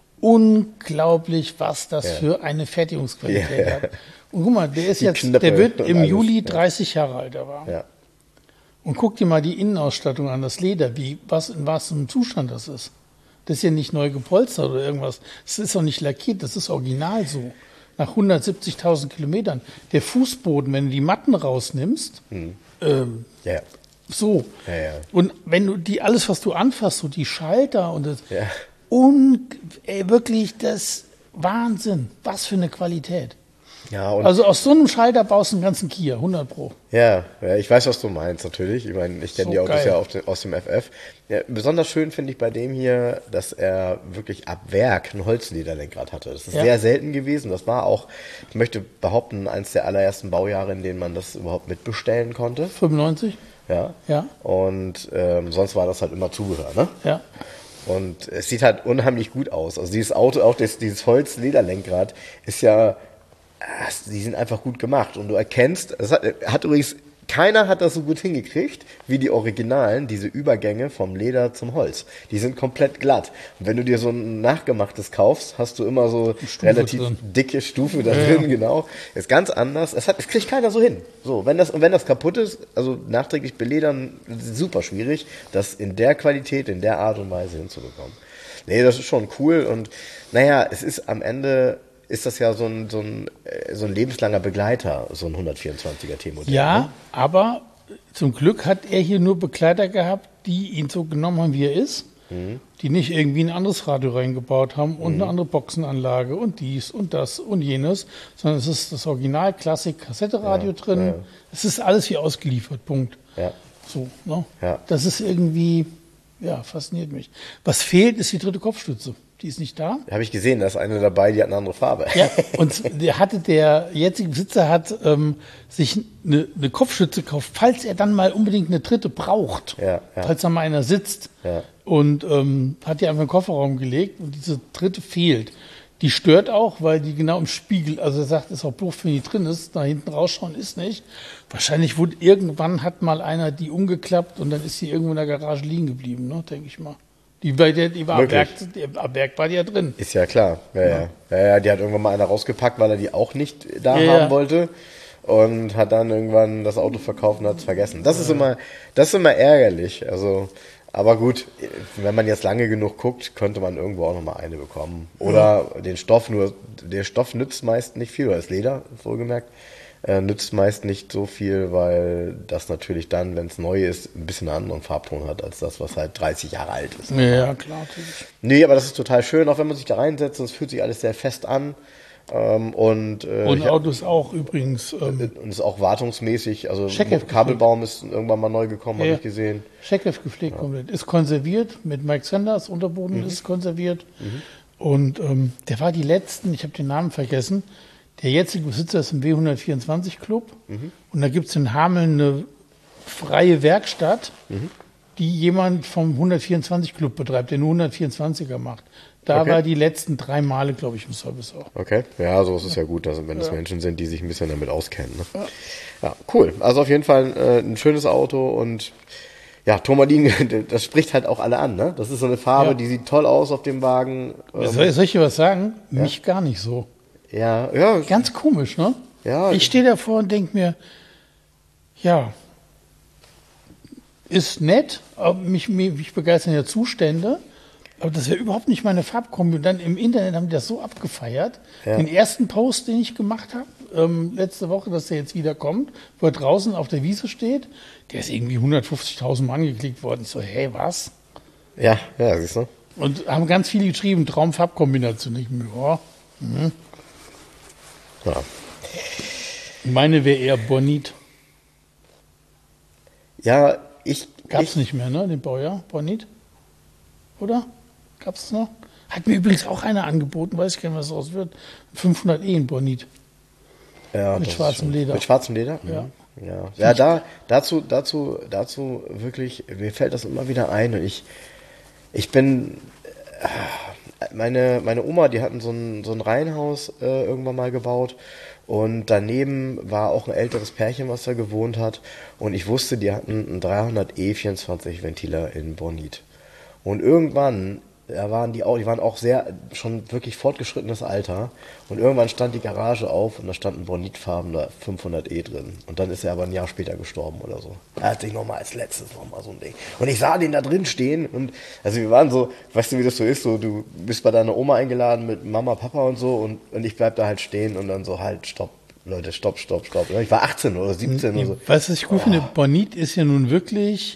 unglaublich, was das ja. für eine Fertigungsqualität ja. hat. Und guck mal, der ist Die jetzt, Knöpfe der wird im alles. Juli dreißig Jahre alt, der war. Ja. Und guck dir mal die Innenausstattung an, das Leder, wie, was, in was im Zustand das ist. Das ist ja nicht neu gepolstert oder irgendwas. Das ist auch nicht lackiert, das ist original so. Nach hundertsiebzigtausend Kilometern. Der Fußboden, wenn du die Matten rausnimmst, hm. ähm, ja. so. Ja, ja. Und wenn du die, alles, was du anfasst, so die Schalter und das, ja. und ey, wirklich das Wahnsinn. Was für eine Qualität. Ja, und also aus so einem Schalter baust du einen ganzen Kia, hundert Pro. Ja, ja, ich weiß, was du meinst, natürlich. Ich meine, ich kenne so die Autos geil. ja auf den, aus dem F F. Ja, besonders schön finde ich bei dem hier, dass er wirklich ab Werk ein Holzlederlenkrad hatte. Das ist ja. sehr selten gewesen. Das war auch, ich möchte behaupten, eines der allerersten Baujahre, in denen man das überhaupt mitbestellen konnte. fünfundneunzig? Ja. Ja. Und ähm, sonst war das halt immer Zubehör, ne? Ja. Und es sieht halt unheimlich gut aus. Also dieses Auto, auch das, dieses Holzlederlenkrad ist ja... Die sind einfach gut gemacht und du erkennst, es hat, hat übrigens, keiner hat das so gut hingekriegt wie die Originalen, diese Übergänge vom Leder zum Holz. Die sind komplett glatt. Und wenn du dir so ein nachgemachtes kaufst, hast du immer so relativ drin. dicke Stufe da drin, ja. genau. Ist ganz anders. Es, hat, es kriegt keiner so hin. So, wenn das, und wenn das kaputt ist, also nachträglich beledern, super schwierig, das in der Qualität, in der Art und Weise hinzubekommen. Nee, das ist schon cool und naja, es ist am Ende... ist das ja so ein, so ein, so ein lebenslanger Begleiter, so ein hundertvierundzwanziger T-Modell. Ja, ne? aber zum Glück hat er hier nur Begleiter gehabt, die ihn so genommen haben, wie er ist, mhm. die nicht irgendwie ein anderes Radio reingebaut haben und mhm. eine andere Boxenanlage und dies und das und jenes, sondern es ist das Original-Klassik-Kassette-Radio ja, drin. Ja. Es ist alles wie ausgeliefert, Punkt. Ja. So, ne? Ja. Das ist irgendwie, ja, fasziniert mich. Was fehlt, ist die dritte Kopfstütze. Die ist nicht da. Habe ich gesehen, da ist eine dabei, die hat eine andere Farbe. Ja, und der hatte der jetzige Besitzer hat ähm, sich eine, eine Kopfstütze gekauft, falls er dann mal unbedingt eine dritte braucht. Ja, ja. Falls da mal einer sitzt. Ja. Und ähm, hat die einfach in den Kofferraum gelegt und diese dritte fehlt. Die stört auch, weil die genau im Spiegel, also er sagt, ist auch doof, wenn die drin ist, da hinten rausschauen ist nicht. Wahrscheinlich wurde irgendwann hat mal einer die umgeklappt und dann ist sie irgendwo in der Garage liegen geblieben, ne, denke ich mal. Die, bei der, die war am Werk, die, am Werk war die ja drin. Ist ja klar. Ja, ja. Ja, ja, die hat irgendwann mal einer rausgepackt, weil er die auch nicht da ja, haben wollte. Und hat dann irgendwann das Auto verkauft und hat es vergessen. Das ist immer, das ist immer ärgerlich. Also, aber gut, wenn man jetzt lange genug guckt, könnte man irgendwo auch nochmal eine bekommen. Oder ja. den Stoff, nur der Stoff nützt meist nicht viel, weil es Leder, wohlgemerkt. Äh, nützt meist nicht so viel, weil das natürlich dann, wenn es neu ist, ein bisschen einen anderen Farbton hat, als das, was halt dreißig Jahre alt ist. Ja, ja, klar, natürlich. Nee, aber das ist total schön, auch wenn man sich da reinsetzt, es fühlt sich alles sehr fest an. Ähm, und äh, Und ich- Autos auch übrigens. Ähm, und ist auch wartungsmäßig, also Scheckef Kabelbaum ist irgendwann mal neu gekommen, Ja, habe ja. ich gesehen. Scheckef gepflegt komplett. Ist konserviert mit Mike Sanders, Unterboden Mhm. ist konserviert. Und ähm, der war die letzten, ich habe den Namen vergessen, der jetzige Besitzer ist im W hundertvierundzwanzig Club. Mhm. Und da gibt es in Hameln eine freie Werkstatt, Mhm. die jemand vom hundertvierundzwanzig Club betreibt, der nur hundertvierundzwanziger macht. Da Okay. war die letzten drei Male, glaube ich, im Service auch. Okay, ja, so ist es ja gut, dass, wenn es Menschen sind, die sich ein bisschen damit auskennen. Ne? Ja. cool. Also auf jeden Fall äh, ein schönes Auto und ja, Tourmaline, das spricht halt auch alle an. Ne? Das ist so eine Farbe, Ja. die sieht toll aus auf dem Wagen. Ähm, Soll, soll ich dir was sagen? Mich gar nicht so. ja, ja, Ganz komisch, ne? Ja. Ich stehe davor und denke mir, ja, ist nett, aber mich, mich, mich begeistern ja Zustände, aber das wäre überhaupt nicht meine Farbkombi. Und dann im Internet haben die das so abgefeiert. Ja. Den ersten Post, den ich gemacht habe, ähm, letzte Woche, dass der jetzt wieder kommt, wo er draußen auf der Wiese steht, der ist irgendwie hundertfünfzigtausend Mal angeklickt worden. Ich so, hey, was? ja, ja, siehst du. Und haben ganz viele geschrieben, Traumfarbkombination. Ich mir, ja, Ja. meine wäre eher Bonit. Ja, ich. Gab's ich, nicht mehr, ne, den Baujahr, Bonit? Oder? Gab's es noch? Hat mir übrigens auch einer angeboten, weiß ich gar nicht, was daraus wird. fünfhundert E in Bonit. Ja, Mit das ist schwarzem schon- Leder. Mit schwarzem Leder? Ja. Mhm. Ja, ja da, dazu, dazu, dazu wirklich, mir fällt das immer wieder ein. Und ich, ich bin, äh, meine, meine Oma, die hatten so ein, so ein Reihenhaus äh, irgendwann mal gebaut. Und daneben war auch ein älteres Pärchen, was da gewohnt hat. Und ich wusste, die hatten einen dreihundert E vierundzwanzig Ventiler in Bonit. Und irgendwann, da waren die auch, die waren auch sehr, schon wirklich fortgeschrittenes Alter. Und irgendwann stand die Garage auf und da stand ein bonitfarbener fünfhundert E drin. Und dann ist er aber ein Jahr später gestorben oder so. Er hat sich nochmal als letztes nochmal so ein Ding. Und ich sah den da drin stehen und, also wir waren so, weißt du, wie das so ist, so, du bist bei deiner Oma eingeladen mit Mama, Papa und so und, und ich bleib da halt stehen und dann so, halt, stopp, Leute, stopp, stopp, stopp. Ich war achtzehn oder siebzehn oder so. Weißt du, was ich gut finde? Bonit ist ja nun wirklich,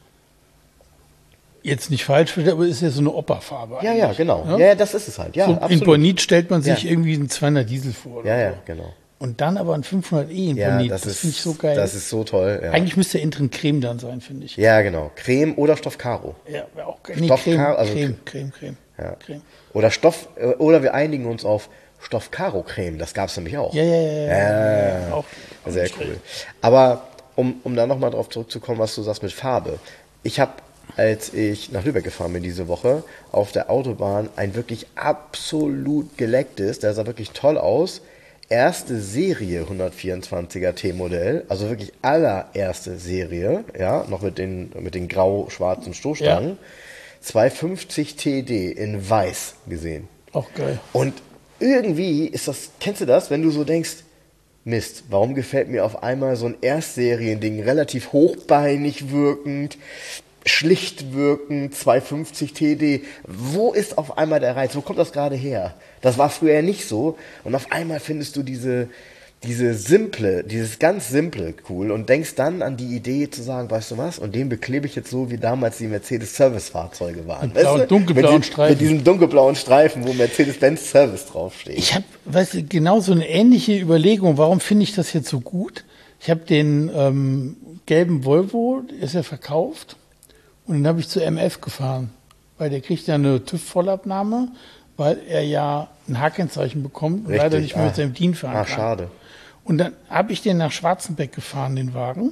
jetzt nicht falsch verstehen, aber ist ja so eine Operfarbe. Ja, ja, eigentlich, genau. ne? Ja, ja, das ist es halt. Ja, So, in absolut. Bonit stellt man sich Ja. irgendwie einen zweihundert Diesel vor. Oder Ja, ja, so. genau. Und dann aber ein fünfhundert E in Ja, Bonit. das, Das, ist, finde ich so geil. Das ist so toll. Ja, Eigentlich müsste der Intern Creme dann sein, finde ich. ja genau. Creme oder Stoff Karo. Ja, wäre auch geil. Nee, Stoff- Creme, also- Creme, Creme, Creme, Ja. Creme. Oder Stoff, äh, oder wir einigen uns auf Stoff Karo Creme. Das gab es nämlich auch. Ja, ja, ja. ja, Ja, Auch, sehr nicht cool. schlecht. Aber um, um da nochmal drauf zurückzukommen, was du sagst mit Farbe. Ich habe, als ich nach Lübeck gefahren bin diese Woche, auf der Autobahn ein wirklich absolut gelecktes, der sah wirklich toll aus, erste Serie hundertvierundzwanziger T-Modell, also wirklich allererste Serie, ja, noch mit den, mit den grau-schwarzen Stoßstangen, Ja. zweihundertfünfzig T D in weiß gesehen. Auch geil. Und irgendwie ist das, kennst du das, wenn du so denkst, Mist, warum gefällt mir auf einmal so ein Erstseriending relativ hochbeinig wirkend, schlicht wirkend, zweihundertfünfzig T D, wo ist auf einmal der Reiz, wo kommt das gerade her? Das war früher nicht so und auf einmal findest du diese, diese simple, dieses ganz simple cool und denkst dann an die Idee zu sagen, weißt du was, und den beklebe ich jetzt so, wie damals die Mercedes-Service-Fahrzeuge waren. Mit blauen, Weißt du? dunkelblauen mit, die- Streifen. Mit diesem dunkelblauen Streifen, wo Mercedes-Benz Service draufsteht. Ich habe, weißt du, genau so eine ähnliche Überlegung. Warum finde ich das jetzt so gut? Ich habe den ähm, gelben Volvo, der ist ja verkauft, und den habe ich zu M F gefahren, weil der kriegt ja eine TÜV-Vollabnahme, weil er ja ein H-Kennzeichen bekommt und Richtig. leider nicht mehr Ah. mit seinem D I N fahren Ah, kann. schade. Und dann habe ich den nach Schwarzenbeck gefahren, den Wagen.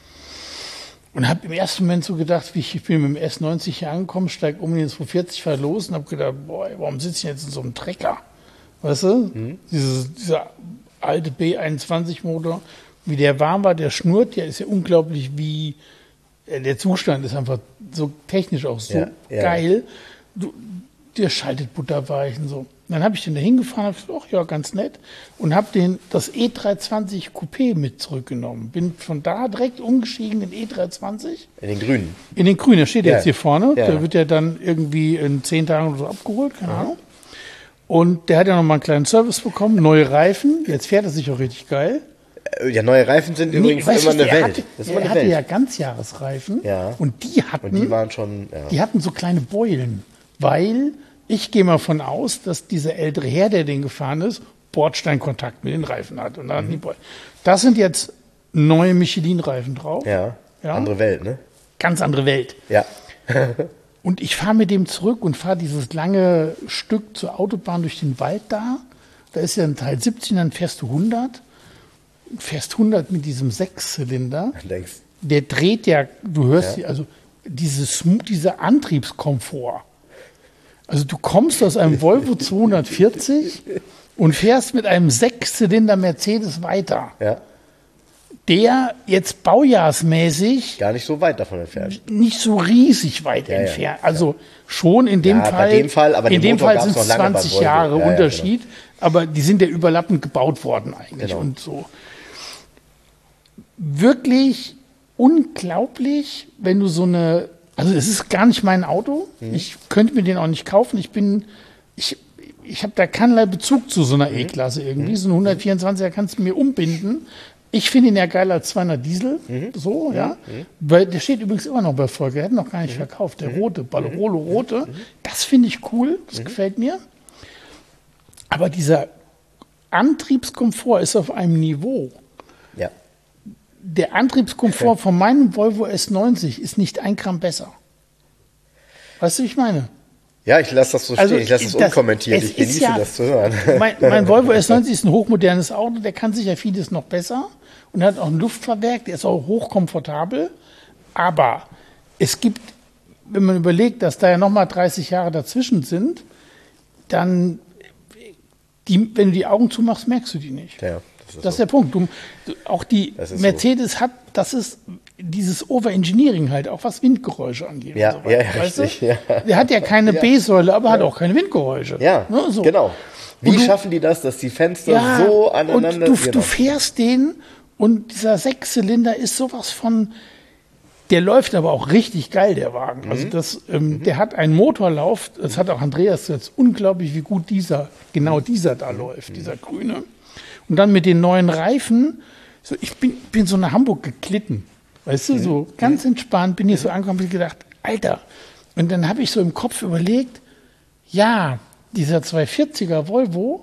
Und habe im ersten Moment so gedacht, wie ich, ich bin mit dem S neunzig hier angekommen, steige um in den zweihundertvierzig, fahre los und habe gedacht, boah, warum sitze ich jetzt in so einem Trecker? Weißt du? Mhm. Dieses, dieser alte B einundzwanzig Motor, wie der warm war, der schnurrt, der ist ja unglaublich, wie äh, der Zustand ist einfach so technisch auch so Ja, ja. geil. Du, der schaltet butterweich und so. Dann habe ich den da hingefahren, habe gesagt, ach ja, ganz nett. Und habe den das E dreihundertzwanzig Coupé mit zurückgenommen. Bin von da direkt umgestiegen in E dreihundertzwanzig. In den Grünen. In den Grün, der steht Ja. jetzt hier vorne. Ja. Der wird ja dann irgendwie in zehn Tagen oder so abgeholt, keine Ahnung. Und der hat ja nochmal einen kleinen Service bekommen, neue Reifen. Jetzt fährt er sich auch richtig geil. Ja, neue Reifen sind Nee, übrigens weißt immer du, eine er Welt. hatte, Das ist immer er eine hatte Welt. ja Ganzjahresreifen Ja. und die hatten, Und die waren schon, ja. die hatten so kleine Beulen, weil ich gehe mal von aus, dass dieser ältere Herr, der den gefahren ist, Bordsteinkontakt mit den Reifen hat. Und dann hatten die Beulen. Das sind jetzt neue Michelin-Reifen drauf. Ja. Ja. Andere Welt, ne? Ganz andere Welt. Ja. Und ich fahre mit dem zurück und fahre dieses lange Stück zur Autobahn durch den Wald da. Da ist ja ein Teil siebzig, dann fährst du hundert. Fährst hundert mit diesem Sechszylinder. Denkst, Der dreht ja, du hörst, Ja. die, also dieses, dieser Antriebskomfort. Also du kommst aus einem Volvo zweihundertvierzig und fährst mit einem Sechszylinder Mercedes weiter, ja, der jetzt baujahrsmäßig gar nicht so weit davon entfernt. nicht so riesig weit Ja, ja, entfernt. Also schon in dem Ja, bei Fall, dem Fall, aber in den dem Motor Fall gab's sind es noch lange bei zwanzig Volvo. Jahre Ja, ja, Unterschied, aber die sind ja überlappend gebaut worden eigentlich Genau. und so. Wirklich unglaublich, wenn du so eine, also es ist gar nicht mein Auto, Mhm. ich könnte mir den auch nicht kaufen, ich bin, ich, ich habe da keinerlei Bezug zu so einer Mhm. E-Klasse irgendwie, so ein hundertvierundzwanziger kannst du mir umbinden. Ich finde ihn ja geiler als zweihundert Diesel, Mhm. so, ja. Weil der steht übrigens immer noch bei Volker, der hat ihn noch gar nicht verkauft, Mhm. der rote, Ballerolo rote. Das finde ich cool, das gefällt mir. Aber dieser Antriebskomfort ist auf einem Niveau. Ja. Der Antriebskomfort von meinem Volvo S neunzig ist nicht ein Gramm besser. Weißt du, wie ich meine? Ja, ich lasse das so Also, stehen, ich lasse es das- unkommentiert, es ich ist genieße ja- das zu hören. Mein, mein Volvo S neunzig ist ein hochmodernes Auto, der kann sicher vieles noch besser und hat auch ein Luftfahrwerk, der ist auch hochkomfortabel. Aber es gibt, wenn man überlegt, dass da ja nochmal dreißig Jahre dazwischen sind, dann, die, wenn du die Augen zumachst, merkst du die nicht. Ja, das ist Das ist so. der Punkt. Du, du, auch die Das ist Mercedes hat, das ist dieses Overengineering halt, auch was Windgeräusche angeht. Ja, und so ja, weiter, ja, weißt richtig, du? ja. Der hat ja keine B-Säule, aber hat auch keine Windgeräusche. Ja, Ne, so. genau. Wie Und du- schaffen die das, dass die Fenster Ja, so aneinander... und du, genau. du fährst den und dieser Sechszylinder ist sowas von, der läuft aber auch richtig geil, der Wagen. Mhm. Also das, ähm, der hat einen Motorlauf, das hat auch Andreas jetzt unglaublich, wie gut dieser, genau dieser da Mhm. läuft, dieser grüne. Und dann mit den neuen Reifen, so, ich bin, bin so nach Hamburg geglitten, weißt du, so ganz entspannt, bin hier so angekommen und gedacht, Alter. Und dann habe ich so im Kopf überlegt, ja, dieser zweihundertvierziger Volvo,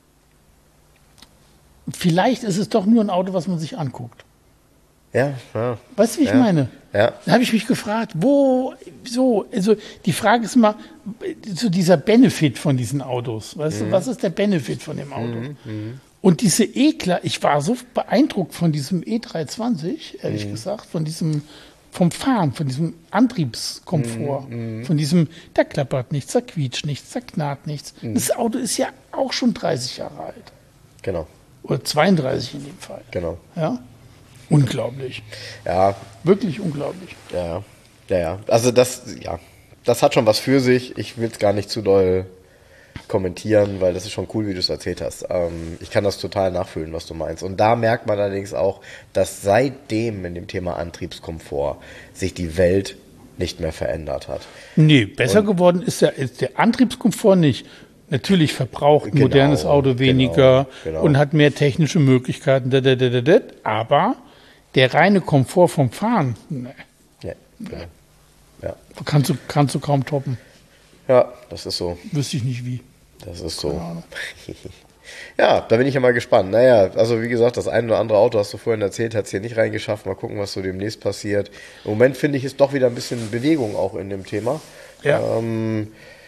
vielleicht ist es doch nur ein Auto, was man sich anguckt. Ja, ja. Weißt du, wie ich Ja. meine? Ja. Da habe ich mich gefragt, wo, so, also die Frage ist immer, so dieser Benefit von diesen Autos, weißt Mhm. du, was ist der Benefit von dem Auto? Und diese E-Klasse, ich war so beeindruckt von diesem E dreihundertzwanzig, ehrlich Mhm. gesagt, von diesem, vom Fahren, von diesem Antriebskomfort, Mhm. von diesem, da klappert nichts, da quietscht nichts, da knarrt nichts. Mhm. Das Auto ist ja auch schon dreißig Jahre alt. Genau, Oder zweiunddreißig in dem Fall. genau. Ja? Unglaublich. Ja, Wirklich unglaublich. ja, ja, ja. Also das, ja, das hat schon was für sich. Ich will es gar nicht zu doll kommentieren, weil das ist schon cool, wie du es erzählt hast. Ähm, ich kann das total nachfühlen, was du meinst. Und da merkt man allerdings auch, dass seitdem in dem Thema Antriebskomfort sich die Welt nicht mehr verändert hat. Nee, besser geworden ist der, ist der Antriebskomfort nicht. Natürlich verbraucht ein Genau, modernes Auto weniger genau, genau. und hat mehr technische Möglichkeiten, da, da, da, da, da. Aber der reine Komfort vom Fahren, nee, Ja, genau. Ja. kannst du, kannst du kaum toppen. Ja, das ist so. Wüsste ich nicht wie. Das ist so. Ahnung. Ja, da bin ich ja mal gespannt. Naja, also wie gesagt, das ein oder andere Auto, hast du vorhin erzählt, hat es hier nicht reingeschafft. Mal gucken, was so demnächst passiert. Im Moment finde ich, ist doch wieder ein bisschen Bewegung auch in dem Thema. Ja. Ähm,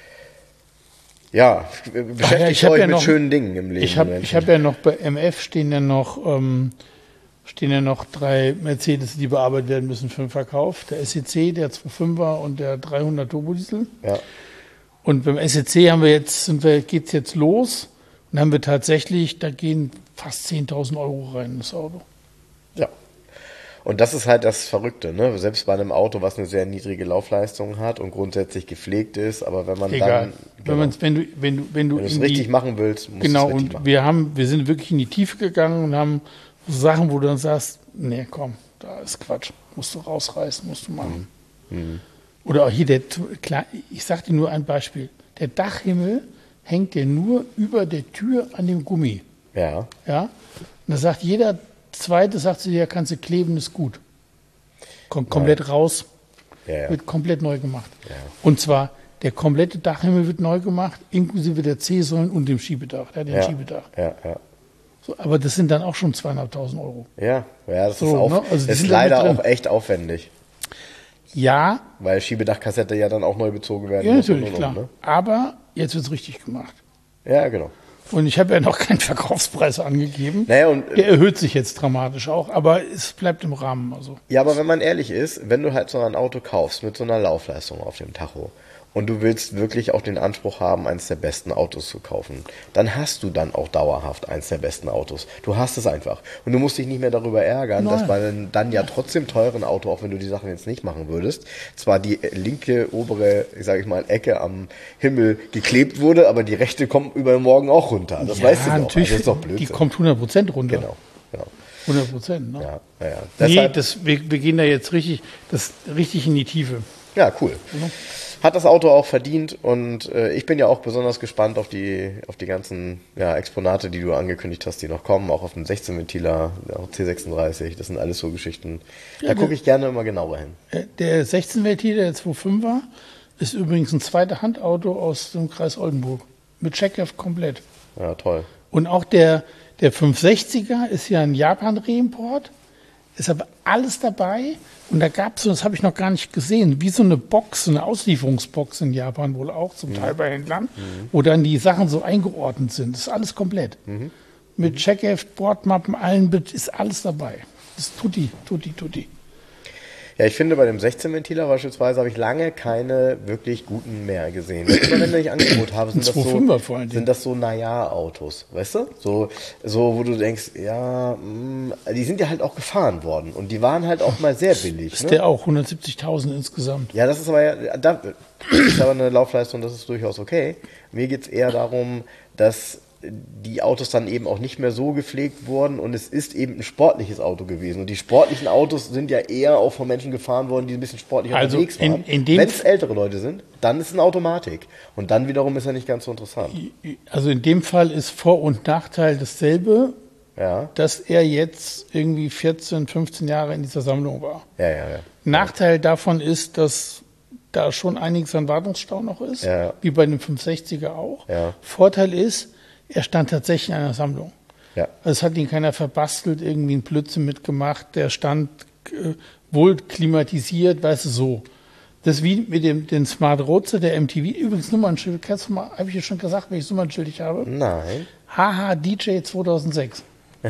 ja, beschäftigt ich hab euch ja mit noch- schönen Dingen im Leben. Ich habe Menschen. ich hab ja noch bei M F stehen ja noch, ähm, stehen ja noch drei Mercedes, die bearbeitet werden müssen für den Verkauf. Der S E C, der zwei Komma fünfer und der dreihundert Turbodiesel. Ja, Und beim S E C haben wir jetzt, sind wir, geht's jetzt los und haben wir tatsächlich, da gehen fast zehntausend Euro rein in das Auto. ja. Und das ist halt das Verrückte, ne? Selbst bei einem Auto, was eine sehr niedrige Laufleistung hat und grundsätzlich gepflegt ist, aber wenn man Egal. dann, Wenn, genau, man's, wenn du, wenn du, wenn du wenn du es in richtig die, machen willst, musst genau, du es richtig und machen. wir haben, wir sind wirklich in die Tiefe gegangen und haben so Sachen, wo du dann sagst, nee, komm, da ist Quatsch, musst du rausreißen, musst du machen. Mhm. Oder auch hier, der, klar, ich sag dir nur ein Beispiel. Der Dachhimmel hängt ja nur über der Tür an dem Gummi. Ja, Ja? Und da sagt jeder zweite sagt sie, ja, kannst du kleben, ist gut. Kommt komplett Nein. raus, Ja, ja. wird komplett neu gemacht. Ja. Und zwar, der komplette Dachhimmel wird neu gemacht, inklusive der C-Säulen und dem Schiebedach. Der hat ja ein Ja. Schiebedach. Ja, ja. So, aber das sind dann auch schon zweieinhalbtausend Euro. Ja, ja, das So, ist, auf, ne? Also die ist sind da leider mit drin. auch echt aufwendig. Ja, Weil Schiebedachkassette ja dann auch neu bezogen werden ja muss und, natürlich, und, klar. und, ne? Aber jetzt wird es richtig gemacht. Ja, genau. Und ich habe ja noch keinen Verkaufspreis angegeben. Naja, und, Der erhöht sich jetzt dramatisch auch, aber es bleibt im Rahmen. Also. ja, aber wenn man ehrlich ist, wenn du halt so ein Auto kaufst mit so einer Laufleistung auf dem Tacho und du willst wirklich auch den Anspruch haben, eines der besten Autos zu kaufen, dann hast du dann auch dauerhaft eines der besten Autos. Du hast es einfach. Und du musst dich nicht mehr darüber ärgern, Nein. dass bei einem dann ja trotzdem teuren Auto, auch wenn du die Sachen jetzt nicht machen würdest, zwar die linke obere, sage ich mal, Ecke am Himmel geklebt wurde, aber die rechte kommt übermorgen auch runter. Das Ja, weißt du doch. natürlich, Also das ist doch die Blödsinn. kommt hundert Prozent runter. Genau, genau. hundert Prozent. Ne? Ja, ja, ja. Nee, Deshalb, das, wir, wir gehen da jetzt richtig, das, richtig in die Tiefe. ja, cool. Hat das Auto auch verdient und äh, ich bin ja auch besonders gespannt auf die auf die ganzen ja, Exponate, die du angekündigt hast, die noch kommen, auch auf dem sechzehn-Ventiler, auch C sechsunddreißig, das sind alles so Geschichten. Da Ja, gucke ich gerne immer genauer hin. Äh, Der sechzehn Ventiler, der zwei Komma fünfer, ist übrigens ein zweiter Handauto aus dem Kreis Oldenburg. Mit Checkheft komplett. Ja, toll. Und auch der, der fünfhundertsechziger ist ja ein Japan-Reimport. Ist aber alles dabei. Und da gab es, das habe ich noch gar nicht gesehen, wie so eine Box, so eine Auslieferungsbox in Japan wohl auch, zum Teil bei Händlern, wo dann die Sachen so eingeordnet sind. Das ist alles komplett. Mit Checkheft, Bordmappen, allen, Bit- ist alles dabei. Das ist tutti, tutti, tutti. Ja, ich finde, bei dem sechzehn-Ventiler beispielsweise habe ich lange keine wirklich guten mehr gesehen. Immer wenn ich Angebot habe, sind das zwei Komma so, fünfer vor allen Dingen. sind das so Naja-Autos, weißt du? So, so, wo du denkst, ja, mh, die sind ja halt auch gefahren worden und die waren halt auch mal sehr billig. Ist Ne? der auch hundertsiebzigtausend insgesamt. Ja, das ist aber ja, da, das ist aber eine Laufleistung, das ist durchaus okay. Mir geht's eher darum, dass die Autos dann eben auch nicht mehr so gepflegt wurden und es ist eben ein sportliches Auto gewesen. Und die sportlichen Autos sind ja eher auch von Menschen gefahren worden, die ein bisschen sportlicher Also unterwegs in- waren. in dem Wenn es ältere Leute sind, dann ist es eine Automatik. Und dann wiederum ist er nicht ganz so interessant. Also in dem Fall ist Vor- und Nachteil dasselbe, Ja, dass er jetzt irgendwie vierzehn, fünfzehn Jahre in dieser Sammlung war. ja, ja, ja. Nachteil davon ist, dass da schon einiges an Wartungsstau noch ist, Ja. wie bei dem fünfhundertsechziger auch. Ja. Vorteil ist, er stand tatsächlich in einer Sammlung. Ja, Also es hat ihn keiner verbastelt, irgendwie einen Blödsinn mitgemacht. Der stand äh, wohl klimatisiert, weißt du, so. Das ist wie mit dem den Smart Roadster, der M T V. Übrigens Nummernschild, kannst du mal, habe ich dir schon gesagt, welches Nummernschild ich habe? nein. H H D J zweitausendsechs. Ja,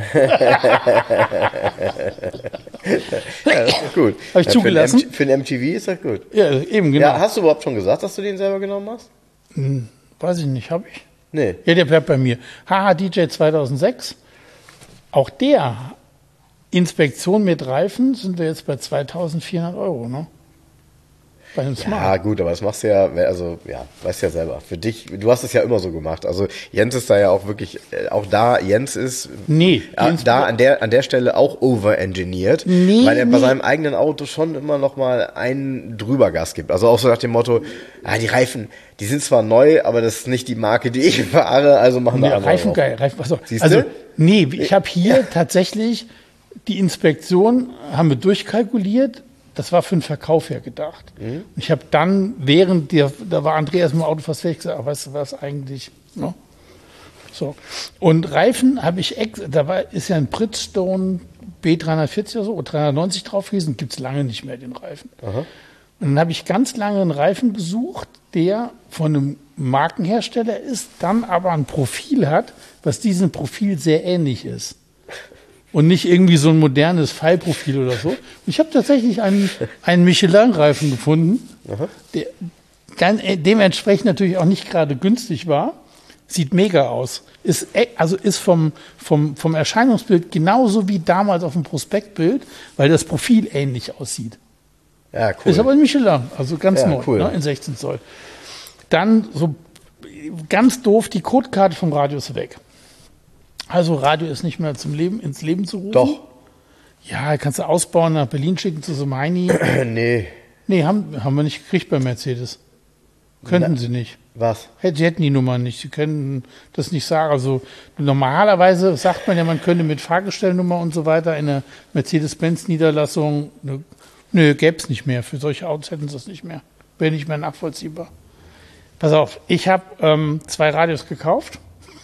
das ist gut. Hab ich ja, zugelassen? Für ein, M- für ein M T V ist das gut. Ja, eben, genau. Ja, hast du überhaupt schon gesagt, dass du den selber genommen hast? Weiß ich nicht, habe ich? Nee. Ja, der bleibt bei mir. H H D J zweitausendsechs. Auch der Inspektion mit Reifen sind wir jetzt bei zweitausendvierhundert Euro, ne? Bei einem Ja, Smart. gut, aber das machst du ja, also, ja, weißt ja selber. Für dich, du hast es ja immer so gemacht. Also, Jens ist da ja auch wirklich, äh, auch da, Jens ist, Nee, ja, Jens- da an der, an der Stelle auch overengineert, Nee, weil er bei nee. seinem eigenen Auto schon immer noch mal einen drüber Gas gibt. Also auch so nach dem Motto, ah, die Reifen, die sind zwar neu, aber das ist nicht die Marke, die ich fahre, also machen wir Ja, andere Reifen drauf. geil. Reifen, also, Siehste? also, nee, ich habe hier tatsächlich die Inspektion, haben wir durchkalkuliert. Das war für den Verkauf her gedacht. Mhm. Ich habe dann, während der, da war Andreas im Auto fast fertig, gesagt, ach, weißt du was eigentlich, ne? So. Und Reifen habe ich, ex, da war, ist ja ein Bridgestone B dreihundertvierzig oder so, oder dreihundertneunzig drauf gewesen, gibt es lange nicht mehr, den Reifen. Aha. Und dann habe ich ganz lange einen Reifen gesucht, der von einem Markenhersteller ist, dann aber ein Profil hat, was diesem Profil sehr ähnlich ist. Und nicht irgendwie so ein modernes Pfeilprofil oder so. Und ich habe tatsächlich einen, einen Michelin-Reifen gefunden, der ganz, äh, dementsprechend natürlich auch nicht gerade günstig war. Sieht mega aus. Ist, e- also ist vom, vom, vom Erscheinungsbild genauso wie damals auf dem Prospektbild, weil das Profil ähnlich aussieht. Ja, cool. Ist aber ein Michelin, also ganz Ja, neu, cool. ne, in sechzehn Zoll. Dann so ganz doof, die Codekarte vom Radio ist weg. Also Radio ist nicht mehr zum Leben, ins Leben zu rufen. Doch. Ja, kannst du ausbauen, nach Berlin schicken zu so Meini. nee. Nee, haben, haben wir nicht gekriegt bei Mercedes. Könnten Na, sie nicht. Was? Sie hätten die Nummer nicht. Sie können das nicht sagen. Also normalerweise sagt man ja, man könnte mit Fahrgestellnummer und so weiter eine Mercedes-Benz-Niederlassung, ne, nö, gäbe es nicht mehr. Für solche Autos hätten sie das nicht mehr. Wäre nicht mehr nachvollziehbar. Pass auf, ich habe ähm, zwei Radios gekauft.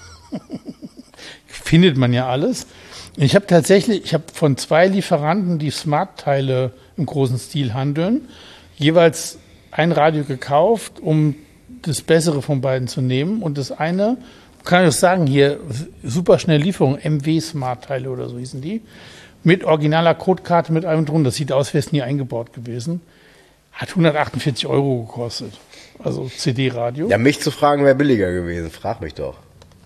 Findet man ja alles. Ich habe tatsächlich, ich habe von zwei Lieferanten, die Smart-Teile im großen Stil handeln, jeweils ein Radio gekauft, um das Bessere von beiden zu nehmen. Und das eine, kann ich auch sagen, hier, superschnelle Lieferung, M W Smart-Teile oder so hießen die, mit originaler Codekarte, mit allem drum. Das sieht aus, wäre es nie eingebaut gewesen. Hat hundertachtundvierzig Euro gekostet. Also C D-Radio. Ja, mich zu fragen wäre billiger gewesen. Frag mich doch.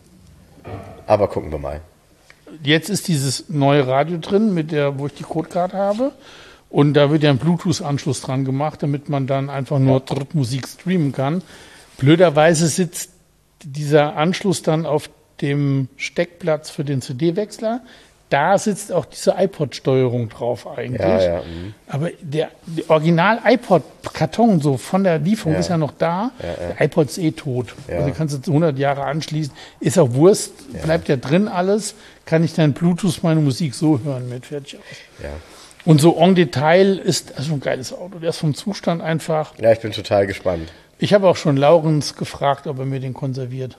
Aber gucken wir mal. Jetzt ist dieses neue Radio drin, mit der, wo ich die Codekarte habe. Und da wird ja ein Bluetooth-Anschluss dran gemacht, damit man dann einfach nur ja. Musik streamen kann. Blöderweise sitzt dieser Anschluss dann auf dem Steckplatz für den C D-Wechsler. Da sitzt auch diese iPod-Steuerung drauf eigentlich. Ja, ja, aber der, der Original-iPod-Karton so von der Lieferung ja. ist ja noch da. Ja, ja. Der iPod ist eh tot. Ja. Also kannst du hundert Jahre anschließen. Ist auch Wurst, ja. bleibt ja drin alles. Kann ich dann Bluetooth meine Musik so hören mit. Fertig aus. Ja. Und so en Detail ist also ein geiles Auto. Der ist vom Zustand einfach. Ja, ich bin total gespannt. Ich habe auch schon Laurens gefragt, ob er mir den konserviert.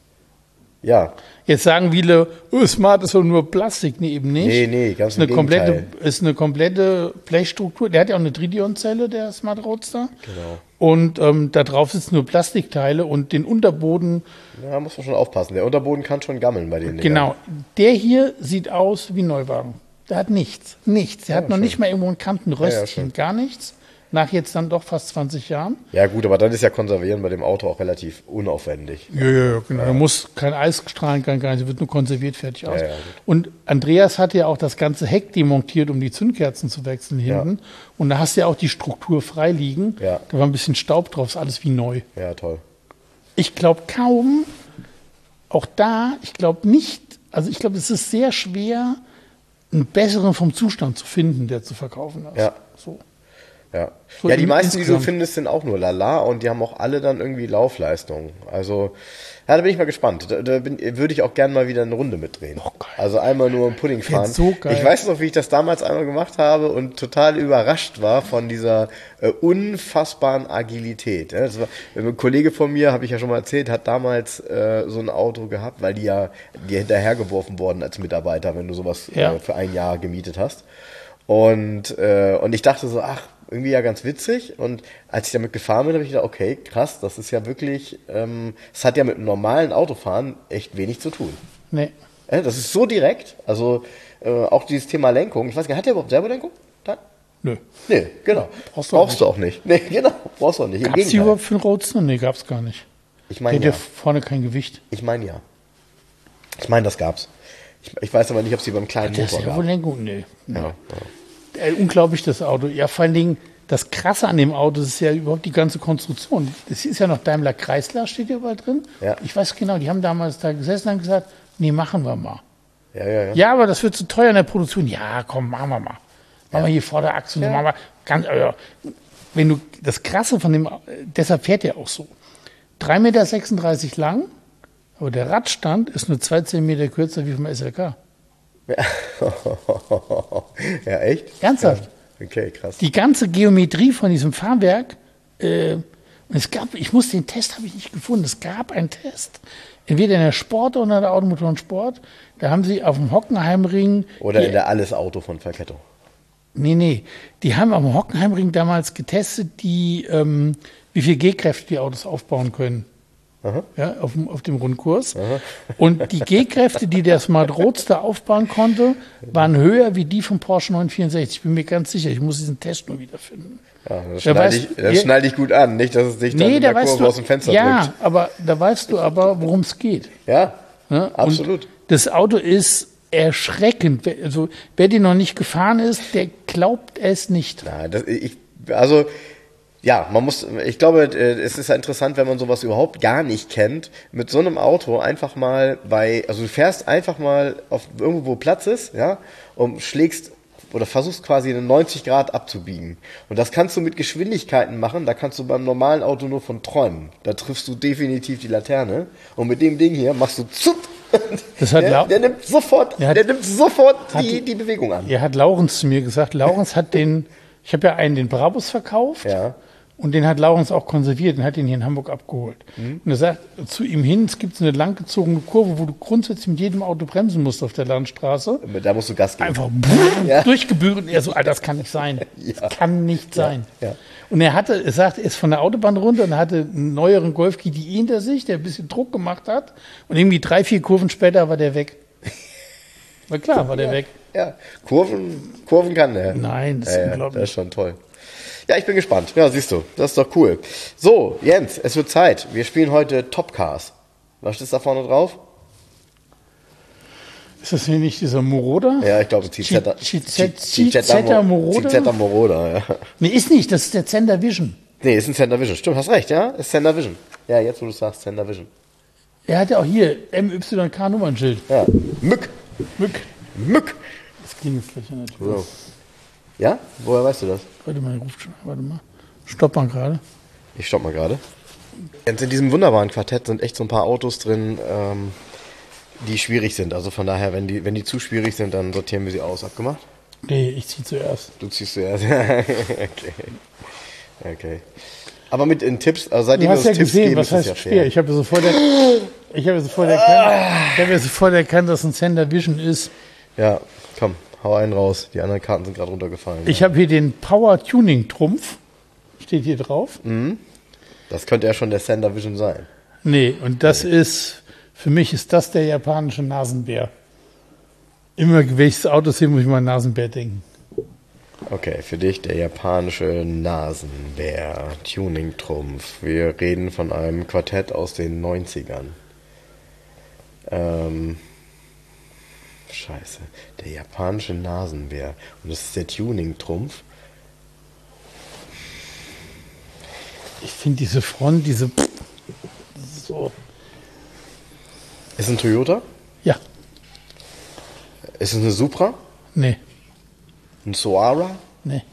Ja. Jetzt sagen viele, oh, Smart ist doch nur Plastik. Nee, eben nicht. Nee, nee, ganz ist im eine komplette, Gegenteil. ist eine komplette Blechstruktur. Der hat ja auch eine Tritium-Zelle, der Smart Roadster. Genau. Und ähm, da drauf sitzen nur Plastikteile und den Unterboden. Ja, muss man schon aufpassen. Der Unterboden kann schon gammeln bei denen. Genau. Der hier sieht aus wie ein Neuwagen. Der hat nichts. Nichts. Der Ja, hat noch schön. nicht mal irgendwo ein Kantenröstchen. Ja, ja, schön. Gar nichts. Nach jetzt dann doch fast zwanzig Jahren. Ja gut, aber dann ist ja Konservieren bei dem Auto auch relativ unaufwendig. Ja, ja, ja, genau. Da muss kein Eis strahlen, kein gar nichts. Wird nur konserviert, fertig aus. Ja, ja, gut. Und Andreas hat ja auch das ganze Heck demontiert, um die Zündkerzen zu wechseln hinten. Ja. Und da hast du ja auch die Struktur frei liegen. Ja. Da war ein bisschen Staub drauf, ist alles wie neu. Ja, toll. Ich glaube kaum, auch da, ich glaube nicht, also ich glaube, es ist sehr schwer, einen besseren vom Zustand zu finden, der zu verkaufen ist. Ja. So. Ja, So ja die in- meisten, die du insgesamt. findest, sind auch nur Lala und die haben auch alle dann irgendwie Laufleistung. Also, ja, da bin ich mal gespannt. Da, da bin, würde ich auch gerne mal wieder eine Runde mitdrehen. Oh, geil. Also einmal nur im Pudding fahren. so geil. Ich weiß noch, wie ich das damals einmal gemacht habe und total überrascht war von dieser äh, unfassbaren Agilität. Ja, das war, ein Kollege von mir, habe ich ja schon mal erzählt, hat damals äh, so ein Auto gehabt, weil die ja die hinterhergeworfen wurden als Mitarbeiter, wenn du sowas Ja. äh, für ein Jahr gemietet hast. Und, äh, und ich dachte so, ach, irgendwie ja ganz witzig. Und als ich damit gefahren bin, habe ich gedacht, okay, krass, das ist ja wirklich, ähm, das hat ja mit einem normalen Autofahren echt wenig zu tun. Nee. Äh, Das ist so direkt. Also äh, auch dieses Thema Lenkung. Ich weiß gar nicht, hat der überhaupt selber Lenkung? Dann? Nö. Nee, genau. Brauchst Brauchst, du du auch nicht. Nee, genau. Brauchst du auch nicht. Im Gab es die Gegenteil. überhaupt für einen Roadster? Nee, gab es gar nicht. Ich Der meine hat ja. ja vorne kein Gewicht. Ich meine ja. Ich meine, das gab's. Ich, ich weiß aber nicht, ob sie beim kleinen Der Motor gab. Servolenkung? Nee. nee. Ja, ja. Äh, unglaublich, das Auto. Ja, vor allen Dingen, das Krasse an dem Auto ist ja überhaupt die ganze Konstruktion. Das ist ja noch Daimler Chrysler, steht hier überall drin. Ja. Ich weiß genau, die haben damals da gesessen und gesagt, nee, machen wir mal. Ja, ja, ja. Ja, aber das wird zu teuer in der Produktion. Ja, komm, machen wir mal. Machen wir hier Vorderachse und so, Ja. machen wir ganz, äh, wenn du, das Krasse von dem, äh, deshalb fährt der auch so. drei Komma sechsunddreißig Meter lang, aber der Radstand ist nur zwei Zentimeter kürzer wie vom S L K. Ja, echt? Ernsthaft? Ja. Okay, krass. Die ganze Geometrie von diesem Fahrwerk, äh, und es gab, ich muss den Test, habe ich nicht gefunden, es gab einen Test, entweder in der Sport oder in der Automotor und Sport, da haben sie auf dem Hockenheimring, Oder die, in der Alles-Auto von Verkettung. nee, nee, die haben auf dem Hockenheimring damals getestet, die, ähm, wie viel G-Kräfte die Autos aufbauen können. Aha. Ja, auf, dem, auf dem Rundkurs. Und die G-Kräfte, die der Smart Roadster aufbauen konnte, waren höher wie die vom Porsche neun vierundsechzig. Ich bin mir ganz sicher, ich muss diesen Test nur wiederfinden. Ja, das Da schneide weißt- ich, das ja. schneide ich gut an, nicht, dass es dich dann Nee, in da der weißt Kurve du, aus dem Fenster ja, drückt. aber da weißt du aber, worum es geht. Ja, Ne? Und absolut. das Auto ist erschreckend. Wer- Also, wer den noch nicht gefahren ist, der glaubt es nicht. Na, das, ich, also, ja, man muss, ich glaube, äh, es ist ja interessant, wenn man sowas überhaupt gar nicht kennt, mit so einem Auto einfach mal bei, also du fährst einfach mal auf irgendwo, wo Platz ist, ja, und schlägst oder versuchst quasi einen neunzig Grad abzubiegen. Und das kannst du mit Geschwindigkeiten machen, da kannst du beim normalen Auto nur von träumen. Da triffst du definitiv die Laterne. Und mit dem Ding hier machst du zup. Das hat der, Lau- der nimmt sofort, der hat- der nimmt sofort hat- die, die Bewegung an. Er hat Laurens zu mir gesagt, Laurens hat den, ich habe ja einen, den Brabus verkauft. Ja. Und den hat Laurens auch konserviert und hat ihn hier in Hamburg abgeholt. Mhm. Und er sagt zu ihm hin, es gibt so eine langgezogene Kurve, wo du grundsätzlich mit jedem Auto bremsen musst auf der Landstraße. Da musst du Gas geben. Einfach Ja. durchgebügelt. Und er so, Alter, das kann nicht sein. Ja. Das kann nicht sein. ja. Und er hatte, er sagt, er ist von der Autobahn runter und er hatte einen neueren Golf G T I hinter sich, der ein bisschen Druck gemacht hat. Und irgendwie drei, vier Kurven später war der weg. Na klar, war der ja. weg. Ja, Kurven, Kurven kann der. Nein, das ist ja, ja, unglaublich. das ist schon toll. Ja, ich bin gespannt. Ja, siehst du, das ist doch cool. So, Jens, es wird Zeit. Wir spielen heute Top Cars. Was ist da vorne drauf? Ist das hier nicht dieser Moroder? Ja, ich glaube, Cizeta Cizeta Moroder? Cizeta Moroder, ja. Nee, ist nicht, das ist der Zender Vision. Nee, ist ein Center Vision. Stimmt, hast recht, ja? Ist Center Vision. Ja, jetzt, wo du sagst, Center Vision. Er hat ja auch hier M Y K Nummernschild. Ja. Mück. Mück. Mück. Das klingt jetzt gleich an der Tür. So. Ja? Woher weißt du das? Warte mal, er ruft schon. Warte mal. Stopp mal gerade. Ich stopp mal gerade. Jetzt in diesem wunderbaren Quartett sind echt so ein paar Autos drin, ähm, die schwierig sind. Also von daher, wenn die, wenn die zu schwierig sind, dann sortieren wir sie aus. Abgemacht? Nee, ich zieh zuerst. Du ziehst zuerst. okay. Okay. Aber mit in Tipps, also seitdem Du hast wir ja uns Tipps gesehen, geben, was ist es heißt ja schwer. fair. Ich habe ja sofort, er ich habe ja sofort erkannt, ich habe ja sofort erkannt, dass ein Zender Vision ist. Ja, komm, hau einen raus. Die anderen Karten sind gerade runtergefallen. Ich habe hier den Power Tuning Trumpf. Steht hier drauf. Das könnte ja schon der Center Vision sein. Nee, und das ist, für mich ist das der japanische Nasenbär. Immer, wenn ich das Auto sehe, muss ich mal an Nasenbär denken. Okay, für dich der japanische Nasenbär, Tuning-Trumpf. Wir reden von einem Quartett aus den neunzigern. Ähm, scheiße, der japanische Nasenbär. Und das ist der Tuning-Trumpf. Ich finde diese Front, diese so, Ist es ein Toyota? ja, Ist es eine Supra? nee, Ein Soara? nee.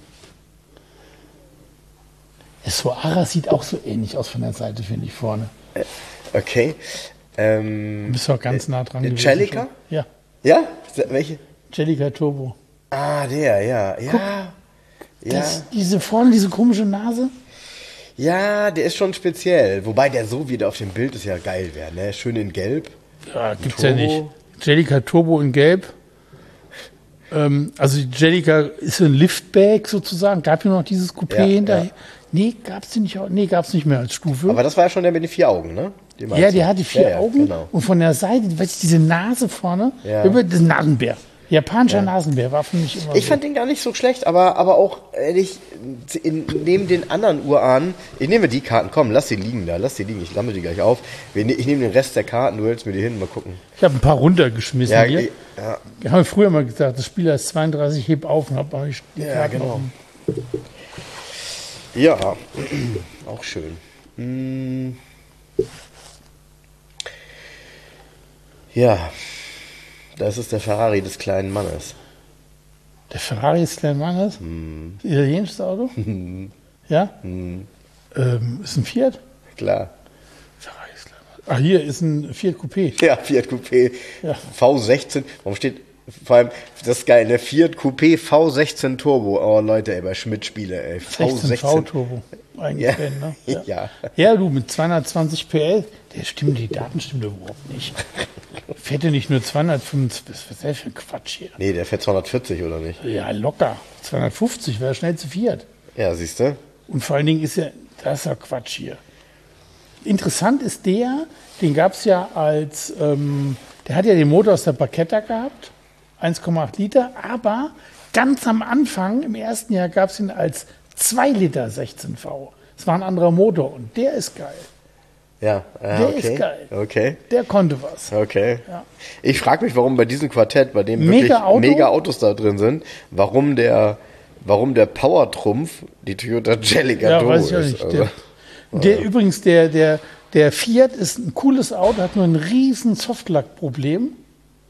Der Soara sieht auch so ähnlich aus von der Seite, finde ich, vorne. Okay. Ähm, Du bist doch ganz nah dran äh, gewesen Celica? schon. Ja, Ja? Welche? Celica Turbo. Ah, der, ja. Ja. Ja. Das, diese vorne, diese komische Nase. Ja, der ist schon speziell. Wobei der so wie der auf dem Bild ist ja geil wäre, ne? Schön in Gelb. Ja, gibt's Turbo. ja nicht. Celica Turbo in Gelb. Ähm, also die Celica ist so ein Liftback sozusagen. Gab ja noch dieses Coupé Ja, hinterher. ja. Nee, gab's die nicht auch? Nee, gab's nicht mehr als Stufe. Aber das war ja schon der mit den vier Augen, ne? Den meinst ja, du? der hat die vier Ja, ja, Augen Genau. und von der Seite, weißt du, diese Nase vorne, Ja. über das Nasenbär. Japanischer Nasenbär war für mich immer Ich so. fand den gar nicht so schlecht, aber, aber auch ehrlich, in, neben den anderen Urahnen, ich nehme die Karten, komm, lass die liegen da, lass die liegen, ich sammle die gleich auf. Wir ne- Ich nehme den Rest der Karten, du hältst mir die hin, mal gucken. Ich habe ein paar runtergeschmissen Ja, hier. ich- ja, Wir haben früher mal gesagt, das Spiel heißt zweiunddreißig, heb auf und hab mal die Ja, Karten genau. offen. ja. Auch schön. Hm. Ja, das ist der Ferrari des kleinen Mannes. Der Ferrari ist klein Mannes. Hm. Italienisches Auto? Ja? Ähm, ist ein Fiat? Klar. Ferrari ist klein Mannes. Ah, hier ist ein Fiat Coupé. Ja, Fiat Coupé Ja. V sechzehn. Warum steht vor allem, das ist geil, der Fiat Coupé V sechzehn Turbo. Oh Leute, ey, bei Schmidt-Spiele, ey. V sechzehn sechzehn. V-Turbo. Eigentlich, Ja. Ben, ne? Ja. Ja. Ja, du, mit zweihundertzwanzig P S, der stimmt, die Daten stimmen überhaupt nicht. Fährt ja nicht nur zweihundertfünfzig, was ist das für ein Quatsch hier? Nee, der fährt zweihundertvierzig, oder nicht? Ja, locker. zweihundertfünfzig wäre schnell zu Fiat. Ja, siehst du? Und vor allen Dingen ist ja, das ist ja Quatsch hier. Interessant ist der, den gab es ja als, ähm, der hat ja den Motor aus der Barchetta gehabt, eins Komma acht Liter, aber ganz am Anfang, im ersten Jahr, gab es ihn als zwei Liter sechzehn V. Es war ein anderer Motor und der ist geil. Ja, ja Der okay. ist geil. Okay. Der konnte was. Okay. Ja. Ich frage mich, warum bei diesem Quartett, bei dem Mega wirklich Auto. mega Autos da drin sind, warum der, warum der Power-Trumpf die Toyota Celica Ja, Turbo weiß ich auch ist. nicht. Also, Der, der, übrigens, der, der, der Fiat ist ein cooles Auto, hat nur ein riesen Softlack-Problem.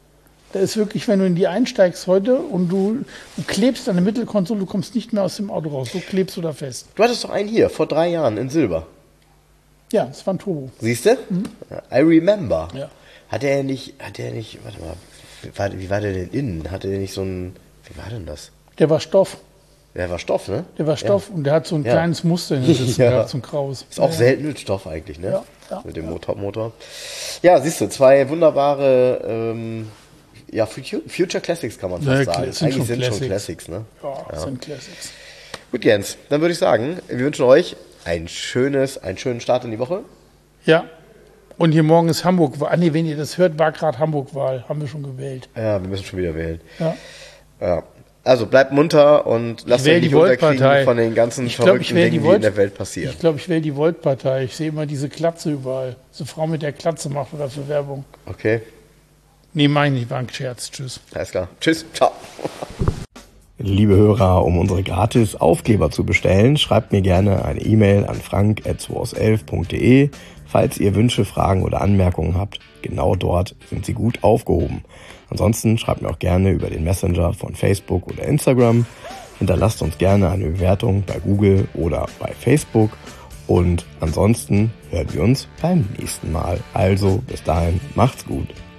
Da ist wirklich, wenn du in die einsteigst heute und du, du klebst an der Mittelkonsole, du kommst nicht mehr aus dem Auto raus. So klebst du da fest. Du hattest doch einen hier, vor drei Jahren, in Silber. Ja, das war ein Turbo. Siehst du? Mhm. I remember. Ja. Hat er nicht, hat er nicht, warte mal, wie war, wie war der denn innen? Hatte der nicht so ein, wie war denn das? Der war Stoff. Der war Stoff, ne? Der war Stoff ja. und der hat so ein ja. kleines Muster in der Sitze, ja. der hat so ein graues. Ist auch ja. selten mit Stoff eigentlich, ne? Ja. Ja. Mit dem ja. Motor. Ja, siehst du, zwei wunderbare ähm, ja, Future Classics kann man fast ja, sagen. Sind eigentlich schon sind Classics. schon Classics, ne? Ja, ja, sind Classics. Gut, Jens, dann würde ich sagen, wir wünschen euch ein schönes, einen schönen Start in die Woche. Ja. Und hier morgen ist Hamburg-Wahl. Ah, nee, wenn ihr das hört, war gerade Hamburg-Wahl. Haben wir schon gewählt. Ja, wir müssen schon wieder wählen. Ja. Ja. Also bleibt munter und lasst euch nicht runterkriegen von den ganzen ich verrückten glaub, ich Dingen, die, die Volt- in der Welt passieren. Ich glaube, ich wähle die Volt-Partei. Ich sehe immer diese Klatze überall. Diese Frau mit der Klatze macht oder für Werbung. Okay. Nee, meine ich, war ein Scherz. Tschüss. Alles klar. Tschüss. Ciao. Liebe Hörer, um unsere gratis Aufkleber zu bestellen, schreibt mir gerne eine E-Mail an frank at zwoauself punkt de. Falls ihr Wünsche, Fragen oder Anmerkungen habt, genau dort sind sie gut aufgehoben. Ansonsten schreibt mir auch gerne über den Messenger von Facebook oder Instagram. Hinterlasst uns gerne eine Bewertung bei Google oder bei Facebook. Und ansonsten hören wir uns beim nächsten Mal. Also bis dahin, macht's gut.